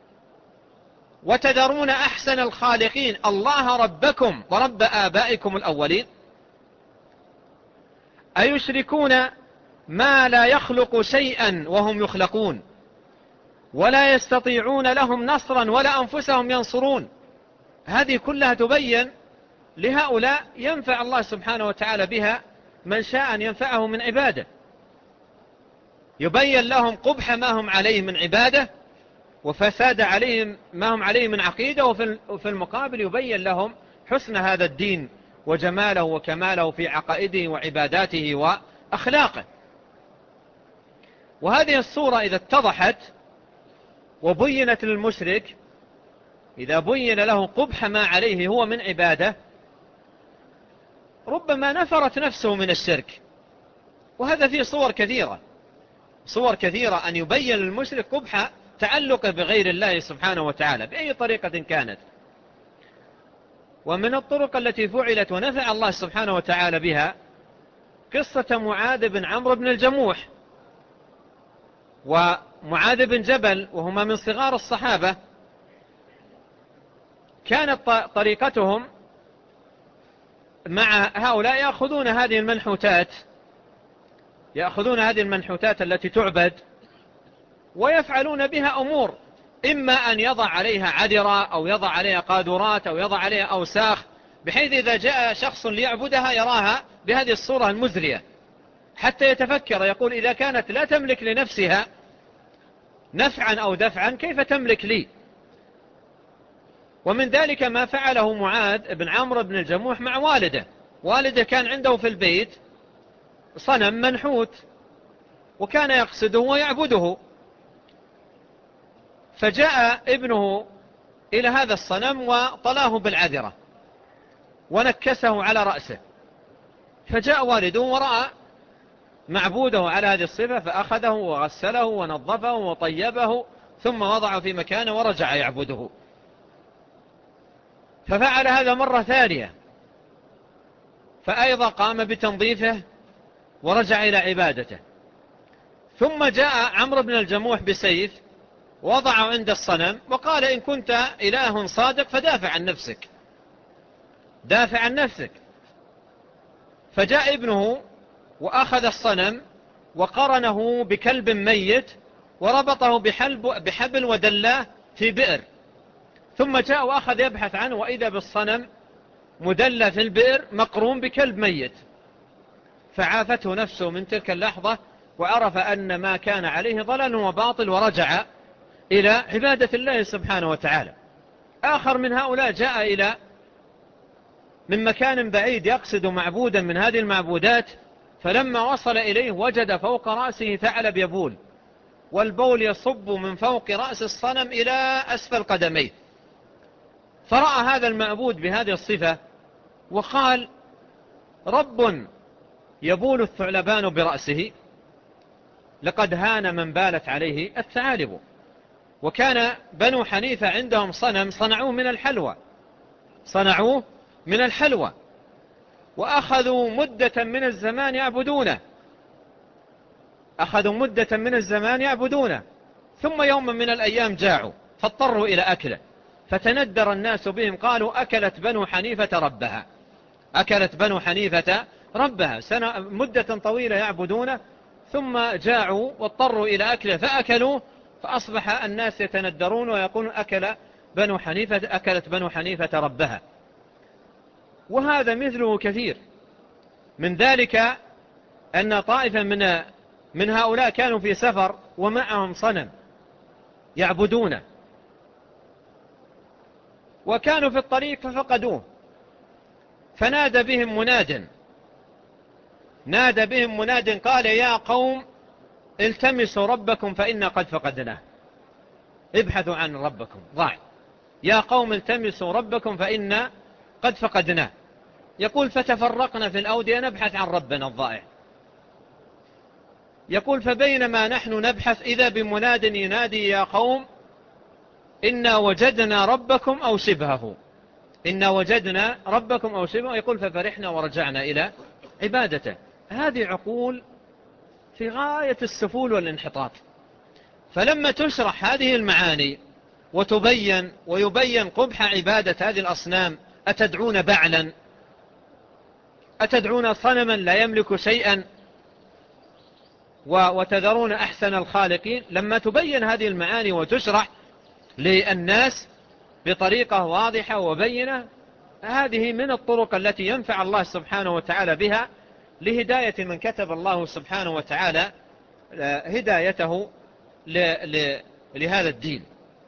وتذرون أحسن الخالقين الله ربكم ورب آبائكم الأولين. أيشركون ما لا يخلق شيئا وهم يخلقون ولا يستطيعون لهم نصرا ولا أنفسهم ينصرون. هذه كلها تبين لهؤلاء ينفع الله سبحانه وتعالى بها من شاء أن ينفعه من عباده، يبين لهم قبح ما هم عليه من عبادة وفساد عليهم ما هم عليه من عقيدة، وفي المقابل يبين لهم حسن هذا الدين وجماله وكماله في عقائده وعباداته وأخلاقه. وهذه الصورة إذا اتضحت وبينت للمشرك، إذا بين له قبح ما عليه هو من عبادة، ربما نفرت نفسه من الشرك. وهذا فيه صور كثيرة صور كثيرة أن يبين للمشرك قبح تعلقه بغير الله سبحانه وتعالى بأي طريقة كانت. ومن الطرق التي فعلت ونفع الله سبحانه وتعالى بها قصة معاذ بن عمرو بن الجموح ومعاذ بن جبل، وهما من صغار الصحابة. كانت طريقتهم مع هؤلاء يأخذون هذه المنحوتات يأخذون هذه المنحوتات التي تعبد ويفعلون بها أمور، إما أن يضع عليها عذرة أو يضع عليها قادرات أو يضع عليها أوساخ، بحيث إذا جاء شخص ليعبدها يراها بهذه الصورة المزرية حتى يتفكر، يقول إذا كانت لا تملك لنفسها نفعا أو دفعا كيف تملك لي؟ ومن ذلك ما فعله معاذ بن عمرو بن الجموح مع والده. والده كان عنده في البيت صنم منحوت وكان يقصده ويعبده، فجاء ابنه إلى هذا الصنم وطلاه بالعذرة ونكسه على رأسه، فجاء والده ورأى معبوده على هذه الصفة فأخذه وغسله ونظفه وطيبه ثم وضعه في مكانه ورجع يعبده. ففعل هذا مرة ثانية فأيضا قام بتنظيفه ورجع إلى عبادته. ثم جاء عمرو بن الجموح بسيف وضعه عند الصنم وقال إن كنت إله صادق فدافع عن نفسك دافع عن نفسك. فجاء ابنه وأخذ الصنم وقرنه بكلب ميت وربطه بحبل ودلاه في بئر، ثم جاء وأخذ يبحث عنه وإذا بالصنم مدلى في البئر مقرون بكلب ميت. فعافته نفسه من تلك اللحظة وعرف أن ما كان عليه ضلال وباطل ورجع إلى عبادة الله سبحانه وتعالى. آخر من هؤلاء جاء إلى من مكان بعيد يقصد معبودا من هذه المعبودات، فلما وصل إليه وجد فوق رأسه ثعلب يبول والبول يصب من فوق رأس الصنم إلى أسفل قدميه، فرأى هذا المعبود بهذه الصفة وقال رب يبول الثعلبان برأسه لقد هان من بالت عليه الثعالب. وكان بنو حنيفة عندهم صنم صنعوه من الحلوى صنعوه من الحلوى وأخذوا مدة من الزمان يعبدونه أخذوا مدة من الزمان يعبدونه ثم يوم من الأيام جاعوا فاضطروا إلى أكله، فتندر الناس بهم قالوا أكلت بنو حنيفة ربها أكلت بنو حنيفة ربها سنة مدة طويلة يعبدونه ثم جاعوا واضطروا إلى أكله فأكلوا، فأصبح الناس يتندرون ويقولون أكل بنو حنيفة أكلت بنو حنيفة ربها. وهذا مثله كثير. من ذلك أن طائفة من من هؤلاء كانوا في سفر ومعهم صنم يعبدونه، وكانوا في الطريق ففقدوه، فنادى بهم مناد نادى بهم مناد قال يا قوم التمسوا ربكم فإنا قد فقدناه، ابحثوا عن ربكم ضاع، يا قوم التمسوا ربكم فإنا قد فقدناه. يقول فتفرقنا في الأودية نبحث عن ربنا الضائع. يقول فبينما نحن نبحث إذا بمناد ينادي يا قوم إنا وجدنا ربكم أو شبهه، إنا وجدنا ربكم أو شبهه. يقول ففرحنا ورجعنا إلى عبادته. هذه عقول في غاية السفول والانحطاط. فلما تشرح هذه المعاني وتبين ويبين قبح عبادة هذه الأصنام، أتدعون بعلا، أتدعون صنما لا يملك شيئا وتذرون أحسن الخالقين. لما تبين هذه المعاني وتشرح للناس بطريقة واضحة وبينة، هذه من الطرق التي ينفع الله سبحانه وتعالى بها لهداية من كتب الله سبحانه وتعالى هدايته لهذا الدين.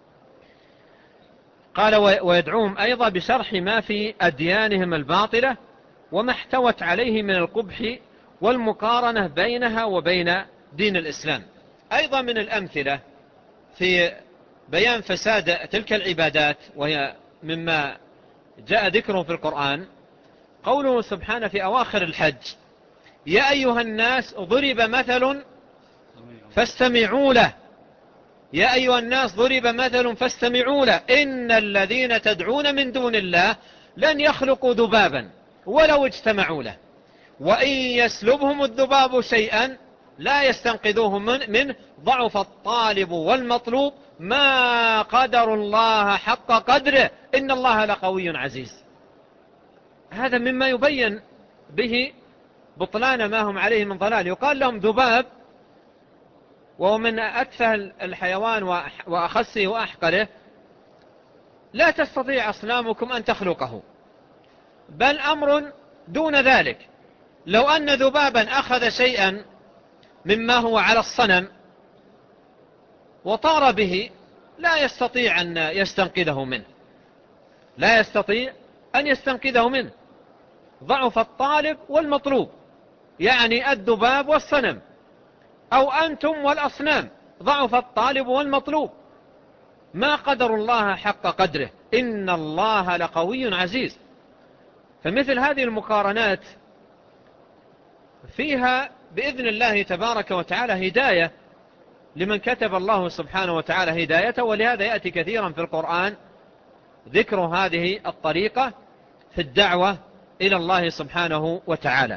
قال ويدعوهم أيضا بشرح ما في أديانهم الباطلة وما احتوت عليه من القبح والمقارنة بينها وبين دين الإسلام. أيضا من الأمثلة في بيان فساد تلك العبادات وهي مما جاء ذكره في القرآن قوله سبحانه في أواخر الحج يا أيها الناس ضرب مثل فاستمعوا له، يا أيها الناس ضرب مثل فاستمعوا له إن الذين تدعون من دون الله لن يخلقوا ذبابا ولو اجتمعوا له وإن يسلبهم الذباب شيئا لا يستنقذوه من منه ضعف الطالب والمطلوب ما قدر الله حق قدره إن الله لقوي عزيز. هذا مما يبين به بطلان ما هم عليه من ضلال. يقال لهم ذباب وهو من أتفه الحيوان وأخسه وأحقره، لا تستطيع أصنامكم أن تخلقه، بل أمر دون ذلك. لو أن ذبابا أخذ شيئا مما هو على الصنم وطار به لا يستطيع أن يستنقذه منه، لا يستطيع أن يستنقذه منه. ضعف الطالب والمطلوب، يعني الذباب والصنم أو أنتم والأصنام، ضعف الطالب والمطلوب ما قدر الله حق قدره إن الله لقوي عزيز. فمثل هذه المقارنات فيها بإذن الله تبارك وتعالى هداية لمن كتب الله سبحانه وتعالى هدايته، ولهذا يأتي كثيرا في القرآن ذكر هذه الطريقة في الدعوة إلى الله سبحانه وتعالى.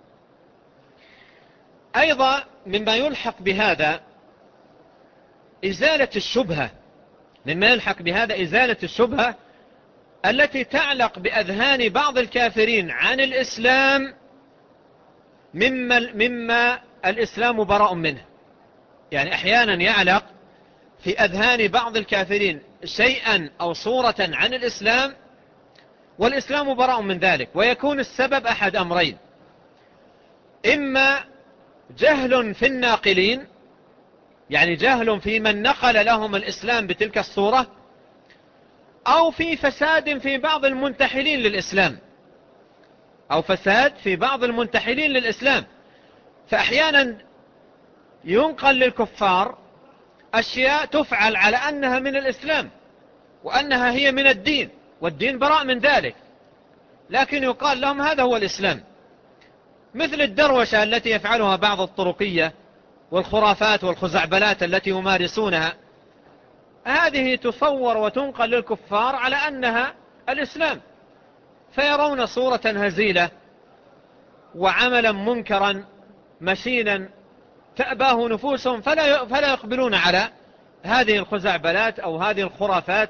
أيضا مما يلحق بهذا إزالة الشبهة، مما يلحق بهذا إزالة الشبهة التي تعلق بأذهان بعض الكافرين عن الإسلام مما, مما الإسلام براء منه. يعني أحيانا يعلق في أذهان بعض الكافرين شيئا أو صورة عن الإسلام والإسلام براء من ذلك، ويكون السبب أحد أمرين: إما جهل في الناقلين، يعني جهل في من نقل لهم الإسلام بتلك الصورة، أو في فساد في بعض المنتحلين للإسلام، أو فساد في بعض المنتحلين للإسلام. فأحيانا ينقل للكفار أشياء تفعل على أنها من الإسلام وأنها هي من الدين، والدين براء من ذلك، لكن يقال لهم هذا هو الإسلام. مثل الدروشة التي يفعلها بعض الطرقية والخرافات والخزعبلات التي يمارسونها، هذه تصور وتنقل للكفار على أنها الإسلام، فيرون صورة هزيلة وعملا منكرا مشينا تأباه نفوسهم فلا فلا يقبلون على هذه الخزعبلات أو هذه الخرافات.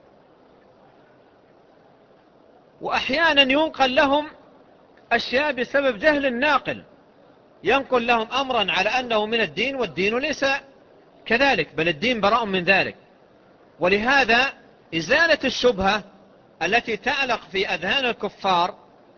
وأحيانا ينقل لهم أشياء بسبب جهل الناقل، ينقل لهم أمرا على أنه من الدين والدين ليس كذلك، بل الدين براء من ذلك. ولهذا إزالة الشبهة التي تعلق في أذهان الكفار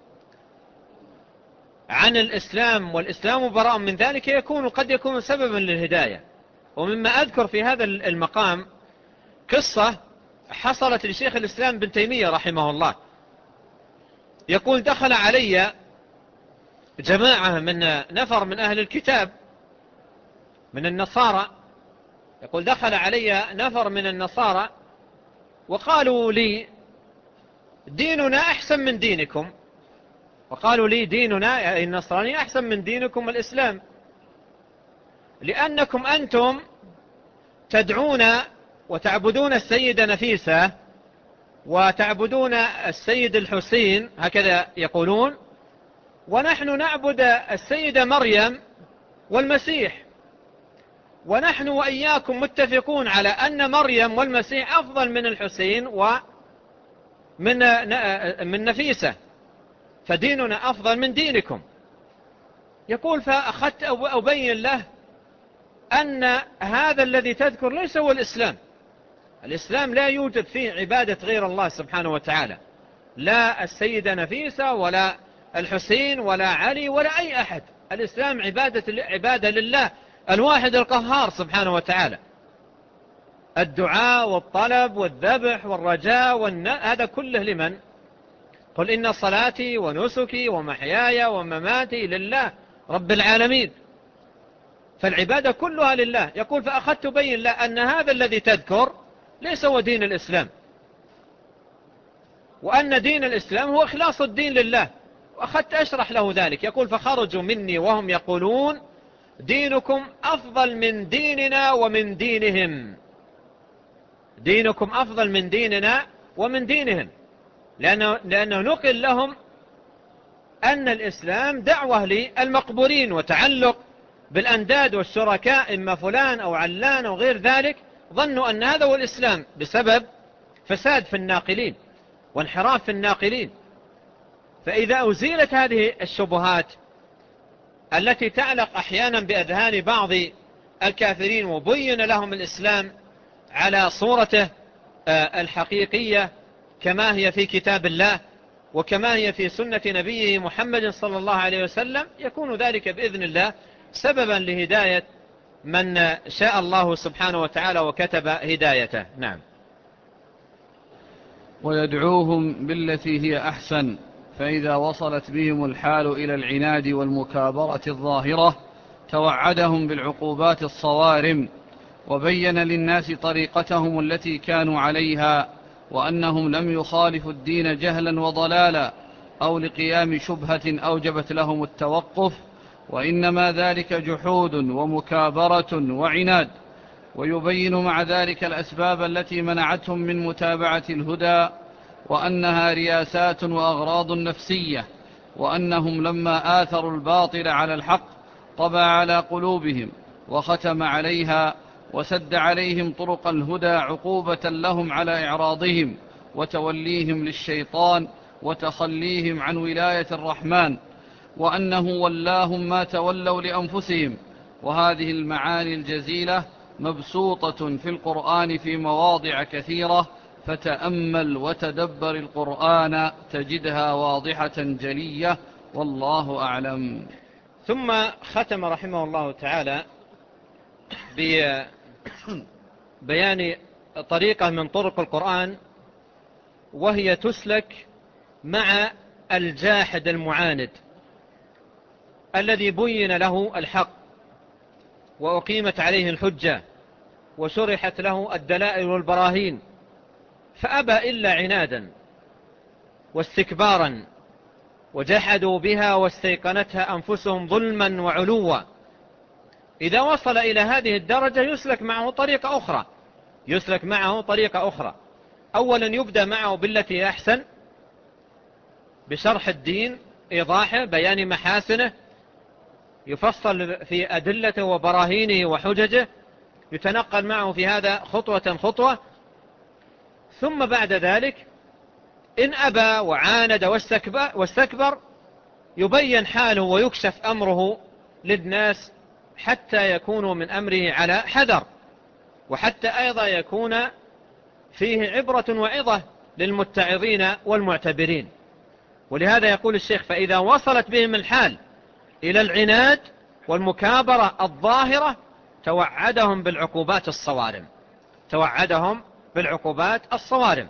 عن الإسلام والإسلام براء من ذلك يكون قد يكون سببا للهداية. ومما أذكر في هذا المقام قصة حصلت لشيخ الإسلام بن تيمية رحمه الله. يقول دخل علي جماعة من نفر من أهل الكتاب من النصارى، يقول دخل علي نفر من النصارى وقالوا لي ديننا أحسن من دينكم، وقالوا لي ديننا النصراني أحسن من دينكم الإسلام. لأنكم أنتم تدعون وتعبدون السيدة نفيسة وتعبدون السيد الحسين، هكذا يقولون، ونحن نعبد السيدة مريم والمسيح، ونحن وإياكم متفقون على أن مريم والمسيح أفضل من الحسين ومن من نفيسة، فديننا أفضل من دينكم. يقول فأخذت أبين له أن هذا الذي تذكر ليس هو الإسلام. الإسلام لا يوجد فيه عبادة غير الله سبحانه وتعالى، لا السيدة نفيسة ولا الحسين ولا علي ولا أي أحد. الإسلام عبادة, عبادة لله الواحد القهار سبحانه وتعالى. الدعاء والطلب والذبح والرجاء والنا... هذا كله لمن؟ قل إن صلاتي ونسكي ومحياي ومماتي لله رب العالمين، فالعبادة كلها لله. يقول فأخذت بين له أن هذا الذي تذكر ليس هو دين الإسلام، وأن دين الإسلام هو إخلاص الدين لله، وأخذت أشرح له ذلك. يقول فخرجوا مني وهم يقولون دينكم أفضل من ديننا ومن دينهم، دينكم أفضل من ديننا ومن دينهم، لأنه, لأنه نقل لهم أن الإسلام دعوة للمقبورين وتعلق بالأنداد والشركاء، إما فلان أو علان أو غير ذلك، ظنوا أن هذا هو الإسلام بسبب فساد في الناقلين وانحراف في الناقلين. فإذا أزيلت هذه الشبهات التي تعلق أحيانا بأذهان بعض الكافرين وبين لهم الإسلام على صورته الحقيقية كما هي في كتاب الله وكما هي في سنة نبيه محمد صلى الله عليه وسلم، يكون ذلك بإذن الله سببا لهداية من شاء الله سبحانه وتعالى وكتب هدايته. نعم. ويدعوهم بالتي هي أحسن، فإذا وصلت بهم الحال إلى العناد والمكابرة الظاهرة توعدهم بالعقوبات الصوارم، وبين للناس طريقتهم التي كانوا عليها، وأنهم لم يخالفوا الدين جهلا وضلالا أو لقيام شبهة أوجبت لهم التوقف، وإنما ذلك جحود ومكابرة وعناد. ويبين مع ذلك الأسباب التي منعتهم من متابعة الهدى، وأنها رياسات وأغراض نفسية، وأنهم لما آثروا الباطل على الحق طبع على قلوبهم وختم عليها وسد عليهم طرق الهدى عقوبة لهم على إعراضهم وتوليهم للشيطان وتخليهم عن ولاية الرحمن، وأنه ولاهم ما تولوا لأنفسهم. وهذه المعاني الجزيلة مبسوطة في القرآن في مواضع كثيرة، فتأمل وتدبر القرآن تجدها واضحة جلية، والله أعلم. ثم ختم رحمه الله تعالى ببيان طريقة من طرق القرآن، وهي تسلك مع الجاحد المعاند الذي بين له الحق وأقيمت عليه الحجة وشرحت له الدلائل والبراهين، فأبى إلا عنادا واستكبارا، وجحدوا بها واستيقنتها أنفسهم ظلما وعلوا. إذا وصل إلى هذه الدرجة يسلك معه طريقة أخرى يسلك معه طريقة أخرى أولا يبدأ معه بالتي أحسن، بشرح الدين، إيضاحه، بيان محاسنه، يفصل في أدلته وبراهينه وحججه، يتنقل معه في هذا خطوة خطوة. ثم بعد ذلك إن أبى وعاند واستكبر يبين حاله ويكشف أمره للناس حتى يكونوا من أمره على حذر، وحتى أيضا يكون فيه عبرة وعظة للمتعظين والمعتبرين. ولهذا يقول الشيخ فإذا وصلت بهم الحال إلى العناد والمكابرة الظاهرة توعدهم بالعقوبات الصوارم توعدهم بالعقوبات الصوارم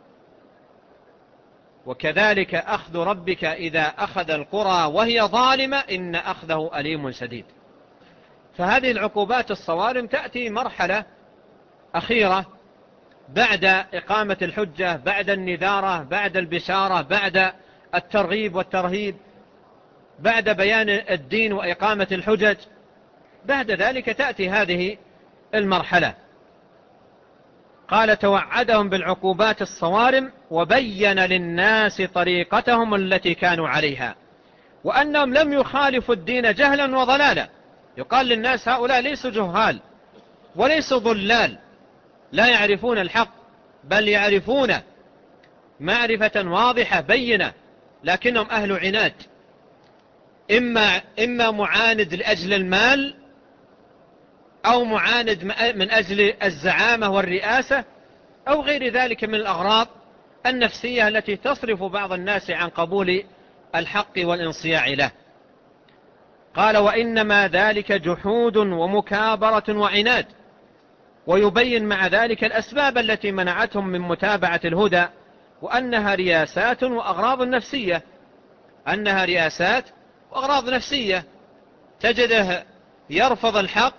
وكذلك أخذ ربك إذا أخذ القرى وهي ظالمة إن أخذه أليم شديد. فهذه العقوبات الصوارم تأتي مرحلة أخيرة بعد إقامة الحجة، بعد النذارة، بعد البشارة، بعد الترغيب والترهيب، بعد بيان الدين وإقامة الحجج. بعد ذلك تأتي هذه المرحلة. قال توعدهم بالعقوبات الصوارم وبين للناس طريقتهم التي كانوا عليها وأنهم لم يخالفوا الدين جهلا وضلالا. يقال للناس هؤلاء ليسوا جهال وليسوا ضلال لا يعرفون الحق، بل يعرفون معرفة واضحة بينة، لكنهم أهل عناد، إما, إما معاند لأجل المال أو معاند من أجل الزعامة والرئاسة أو غير ذلك من الأغراض النفسية التي تصرف بعض الناس عن قبول الحق والانصياع له. قال وإنما ذلك جحود ومكابرة وعناد، ويبين مع ذلك الأسباب التي منعتهم من متابعة الهدى، وأنها رياسات وأغراض نفسية، أنها رياسات وأغراض نفسية. تجده يرفض الحق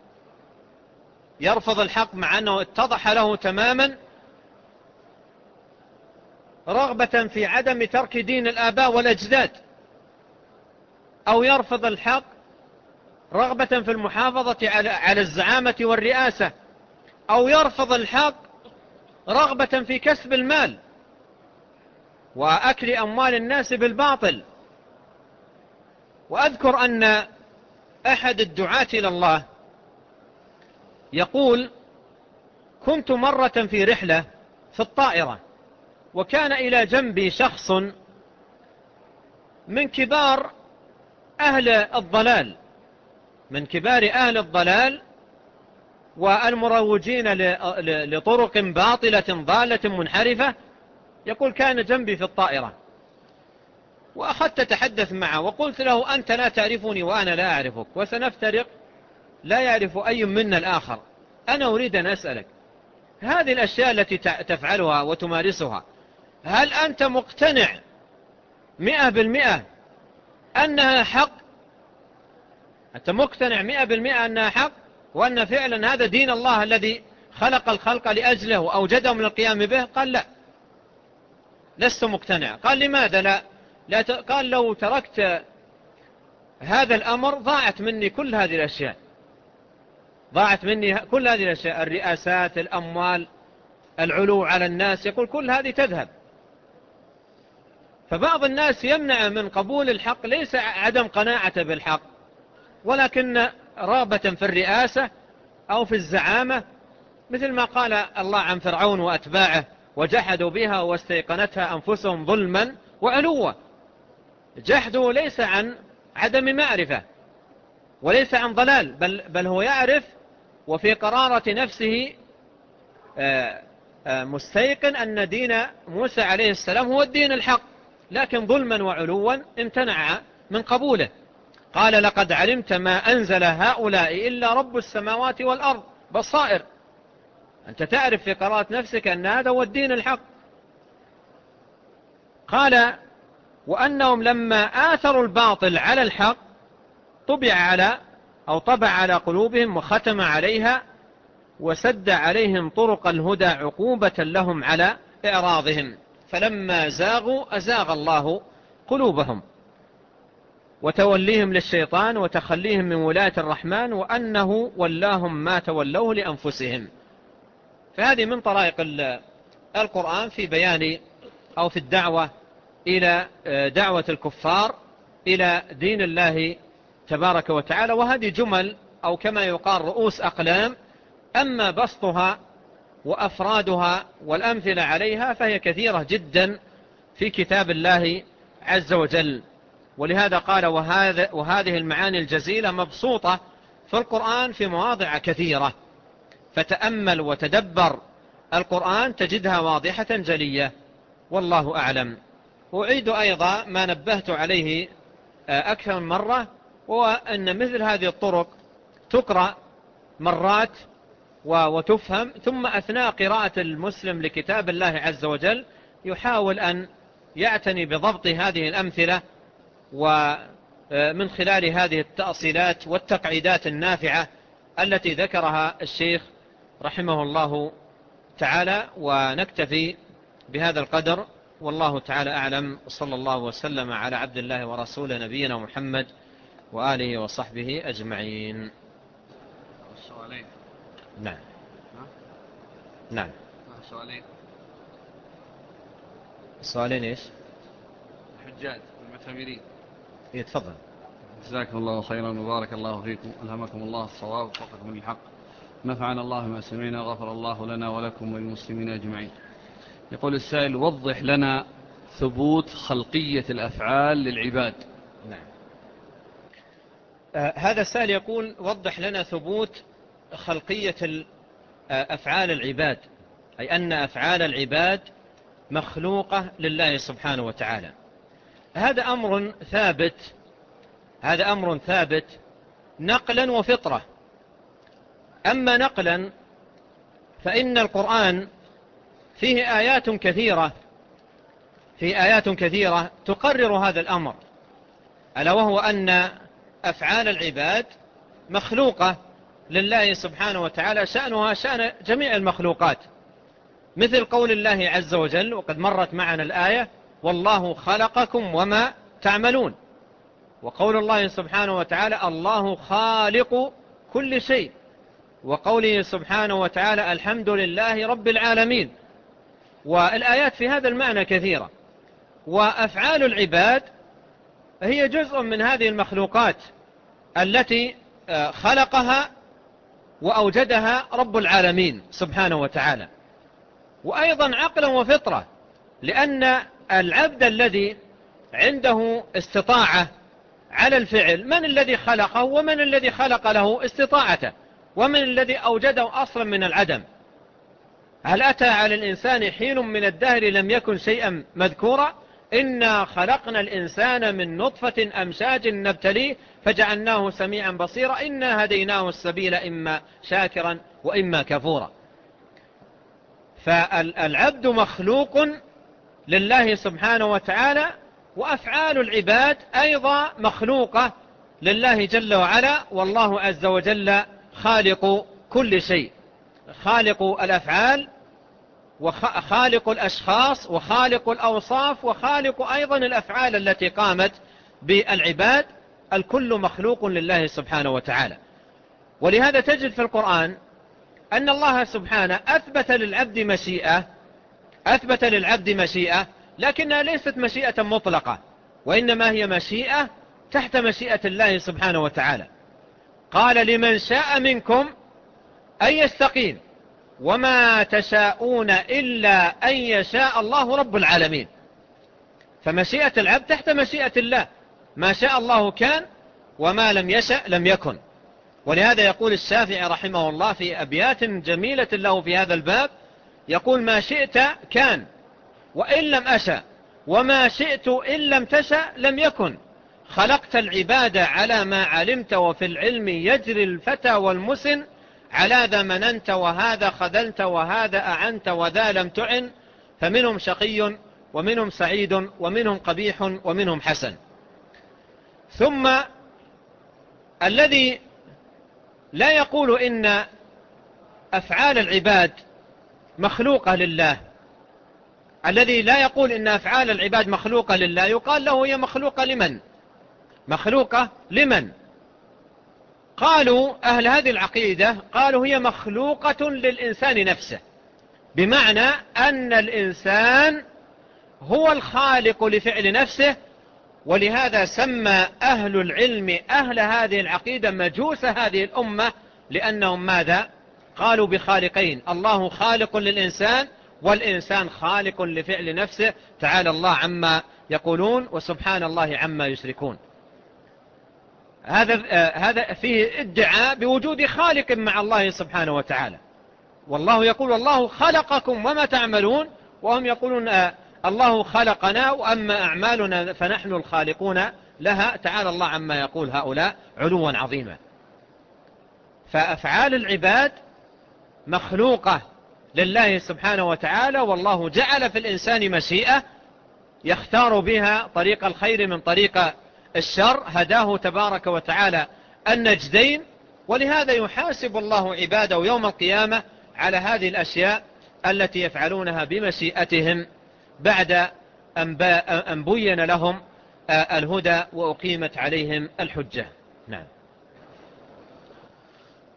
يرفض الحق مع أنه اتضح له تماما، رغبة في عدم ترك دين الآباء والأجداد، أو يرفض الحق رغبة في المحافظة على الزعامة والرئاسة، أو يرفض الحق رغبة في كسب المال وأكل أموال الناس بالباطل. وأذكر أن أحد الدعاة إلى الله يقول كنت مرة في رحلة في الطائرة، وكان إلى جنبي شخص من كبار أهل الضلال من كبار أهل الضلال والمروجين لطرق باطلة ضالة منحرفة. يقول كان جنبي في الطائرة، وأخذت أتحدث معه وقلت له أنت لا تعرفني وأنا لا أعرفك، وسنفترق لا يعرف أي منا الآخر. أنا أريد أن أسألك هذه الأشياء التي تفعلها وتمارسها، هل أنت مقتنع مئة بالمئة أنها حق؟ أنت مقتنع مئة بالمئة أنها حق وأن فعلا هذا دين الله الذي خلق الخلق لأجله وأوجدهم للقيام به؟ قال لا، لست مقتنع. قال لماذا لا؟ لا ت... قال لو تركت هذا الأمر ضاعت مني كل هذه الأشياء، ضاعت مني كل هذه الأشياء، الرئاسات، الأموال، العلو على الناس، يقول كل هذه تذهب. فبعض الناس يمنع من قبول الحق ليس عدم قناعة بالحق، ولكن رغبة في الرئاسة أو في الزعامة، مثل ما قال الله عن فرعون وأتباعه وجحدوا بها واستيقنتها أنفسهم ظلما وعلوا. جحده ليس عن عدم معرفة وليس عن ضلال، بل, بل هو يعرف وفي قرارة نفسه مستيقن أن دين موسى عليه السلام هو الدين الحق، لكن ظلما وعلوا امتنع من قبوله. قال لقد علمت ما أنزل هؤلاء إلا رب السماوات والأرض بصائر. أنت تعرف في قرارة نفسك أن هذا هو الدين الحق. قال وأنهم لما آثروا الباطل على الحق طبع على أو طبع على قلوبهم وختم عليها وسد عليهم طرق الهدى عقوبة لهم على إعراضهم، فلما زاغوا أزاغ الله قلوبهم وتوليهم للشيطان وتخليهم من ولاية الرحمن وأنه ولاهم ما تولوه لأنفسهم. فهذه من طرائق القرآن في بيان أو في الدعوة إلى دعوة الكفار إلى دين الله تبارك وتعالى. وهذه جمل أو كما يقال رؤوس أقلام، أما بسطها وأفرادها والأمثلة عليها فهي كثيرة جدا في كتاب الله عز وجل. ولهذا قال وهذا وهذه المعاني الجزيلة مبسوطة في القرآن في مواضع كثيرة، فتأمل وتدبر القرآن تجدها واضحة جلية، والله أعلم. أعيد أيضا ما نبهت عليه أكثر من مرة، وأن مثل هذه الطرق تقرأ مرات وتفهم، ثم أثناء قراءة المسلم لكتاب الله عز وجل يحاول أن يعتني بضبط هذه الأمثلة ومن خلال هذه التأصيلات والتقعيدات النافعة التي ذكرها الشيخ رحمه الله تعالى. ونكتفي بهذا القدر، والله تعالى أعلم، وصلى الله وسلم على عبد الله ورسوله نبينا محمد وآله وصحبه أجمعين. نعم. نعم. سؤالين. السؤالين إيش؟ الحجاج المعتمرين. يتفضل. جزاكم الله خيرا وبارك الله فيكم، ألهمكم الله الصواب ووفقكم للحق، نفعنا الله ما سمعنا، غفر الله لنا ولكم وللمسلمين أجمعين. يقول السائل: وضح لنا ثبوت خلقية الأفعال للعباد. نعم. آه هذا السائل يقول: وضح لنا ثبوت خلقية أفعال العباد، أي أن أفعال العباد مخلوقة لله سبحانه وتعالى. هذا أمر ثابت، هذا أمر ثابت نقلا وفطرة. أما نقلا فإن القرآن فيه آيات كثيرة فيه آيات كثيرة تقرر هذا الأمر، ألا وهو أن أفعال العباد مخلوقة لله سبحانه وتعالى، شأنها شأن جميع المخلوقات، مثل قول الله عز وجل، وقد مرت معنا الآية: والله خلقكم وما تعملون. وقول الله سبحانه وتعالى: الله خالق كل شيء. وقوله سبحانه وتعالى: الحمد لله رب العالمين. والآيات في هذا المعنى كثيرة. وأفعال العباد هي جزء من هذه المخلوقات التي خلقها وأوجدها رب العالمين سبحانه وتعالى. وأيضا عقلا وفطرة، لأن العبد الذي عنده استطاعة على الفعل، من الذي خلقه ومن الذي خلق له استطاعته، ومن الذي أوجده أصلا من العدم؟ هل أتى على الإنسان حين من الدهر لم يكن شيئا مذكورا؟ إنا خلقنا الإنسان من نطفة أمشاج نبتليه فجعلناه سميعا بصيرا إنا هديناه السبيل إما شاكرا وإما كفورا. فالعبد مخلوق لله سبحانه وتعالى، وأفعال العباد أيضا مخلوقة لله جل وعلا، والله عز وجل خالق كل شيء، خالق الأفعال وخالق الأشخاص وخالق الأوصاف وخالق أيضا الأفعال التي قامت بالعباد، الكل مخلوق لله سبحانه وتعالى. ولهذا تجد في القرآن أن الله سبحانه أثبت للعبد مشيئة أثبت للعبد مشيئة لكنها ليست مشيئة مطلقة، وإنما هي مشيئة تحت مشيئة الله سبحانه وتعالى. قال: لمن شاء منكم أن يستقيم وما تشاءون إلا أن يشاء الله رب العالمين. فمشيئة العبد تحت مشيئة الله، ما شاء الله كان وما لم يشأ لم يكن. ولهذا يقول الشافعي رحمه الله في أبيات جميلة له في هذا الباب، يقول: ما شئت كان وإن لم أشأ، وما شئت إن لم تشأ لم يكن. خلقت العباد على ما علمت، وفي العلم يجري الفتى والمسن. على ذا مننت وهذا خذلت، وهذا أعنت وذا لم تعن. فمنهم شقي ومنهم سعيد ومنهم قبيح ومنهم حسن. ثم الذي لا يقول إن أفعال العباد مخلوقة لله، الذي لا يقول إن أفعال العباد مخلوقة لله، يقال له: هي مخلوقة لمن؟ مخلوقة لمن؟ قالوا أهل هذه العقيدة، قالوا: هي مخلوقة للإنسان نفسه، بمعنى أن الإنسان هو الخالق لفعل نفسه. ولهذا سمى أهل العلم أهل هذه العقيدة مجوس هذه الأمة، لأنهم ماذا؟ قالوا بخالقين: الله خالق للإنسان، والإنسان خالق لفعل نفسه، تعالى الله عما يقولون وسبحان الله عما يشركون. هذا هذا فيه ادعاء بوجود خالق مع الله سبحانه وتعالى. والله يقول: الله خلقكم وما تعملون، وهم يقولون: الله خلقنا وأما أعمالنا فنحن الخالقون لها، تعالى الله عما يقول هؤلاء علوا عظيما. فأفعال العباد مخلوقة لله سبحانه وتعالى، والله جعل في الإنسان مشيئة يختار بها طريق الخير من طريق الشر، هداه تبارك وتعالى النجدين. ولهذا يحاسب الله عباده يوم القيامة على هذه الأشياء التي يفعلونها بمشيئتهم بعد أن بين لهم الهدى وأقيمت عليهم الحجة. نعم.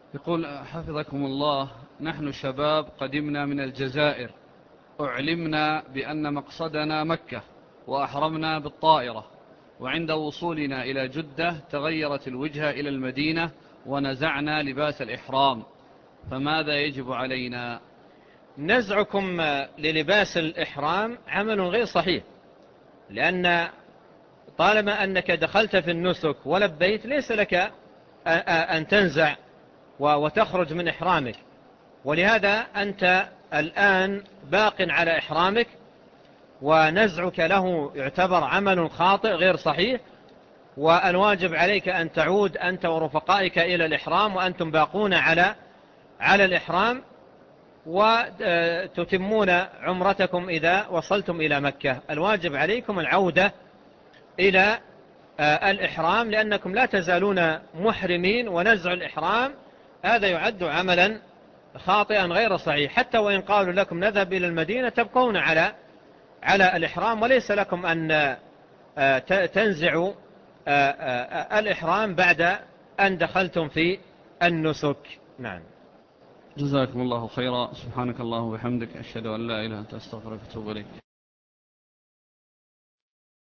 يقول حفظكم الله: نحن شباب قدمنا من الجزائر، أعلمنا بأن مقصدنا مكة وأحرمنا بالطائرة، وعند وصولنا إلى جدة تغيرت الوجهة إلى المدينة ونزعنا لباس الإحرام، فماذا يجب علينا؟ نزعكم للباس الإحرام عمل غير صحيح، لأن طالما أنك دخلت في النسك ولبيت ليس لك أن تنزع وتخرج من إحرامك، ولهذا أنت الآن باق على إحرامك، ونزعك له يعتبر عمل خاطئ غير صحيح، والواجب عليك أن تعود أنت ورفقائك إلى الإحرام وأنتم باقون على على الإحرام، وتتمون عمرتكم إذا وصلتم إلى مكة. الواجب عليكم العودة إلى الإحرام، لأنكم لا تزالون محرمين، ونزع الإحرام هذا يعد عملا خاطئا غير صحيح. حتى وإن قالوا لكم نذهب إلى المدينة تبقون على على الإحرام، وليس لكم أن تنزعوا الإحرام بعد أن دخلتم في النسك. نعم. جزاكم الله خيرا. سبحانك الله وبحمدك، أشهد أن لا إله إلا أنت، أستغفرك وأتوب إليك.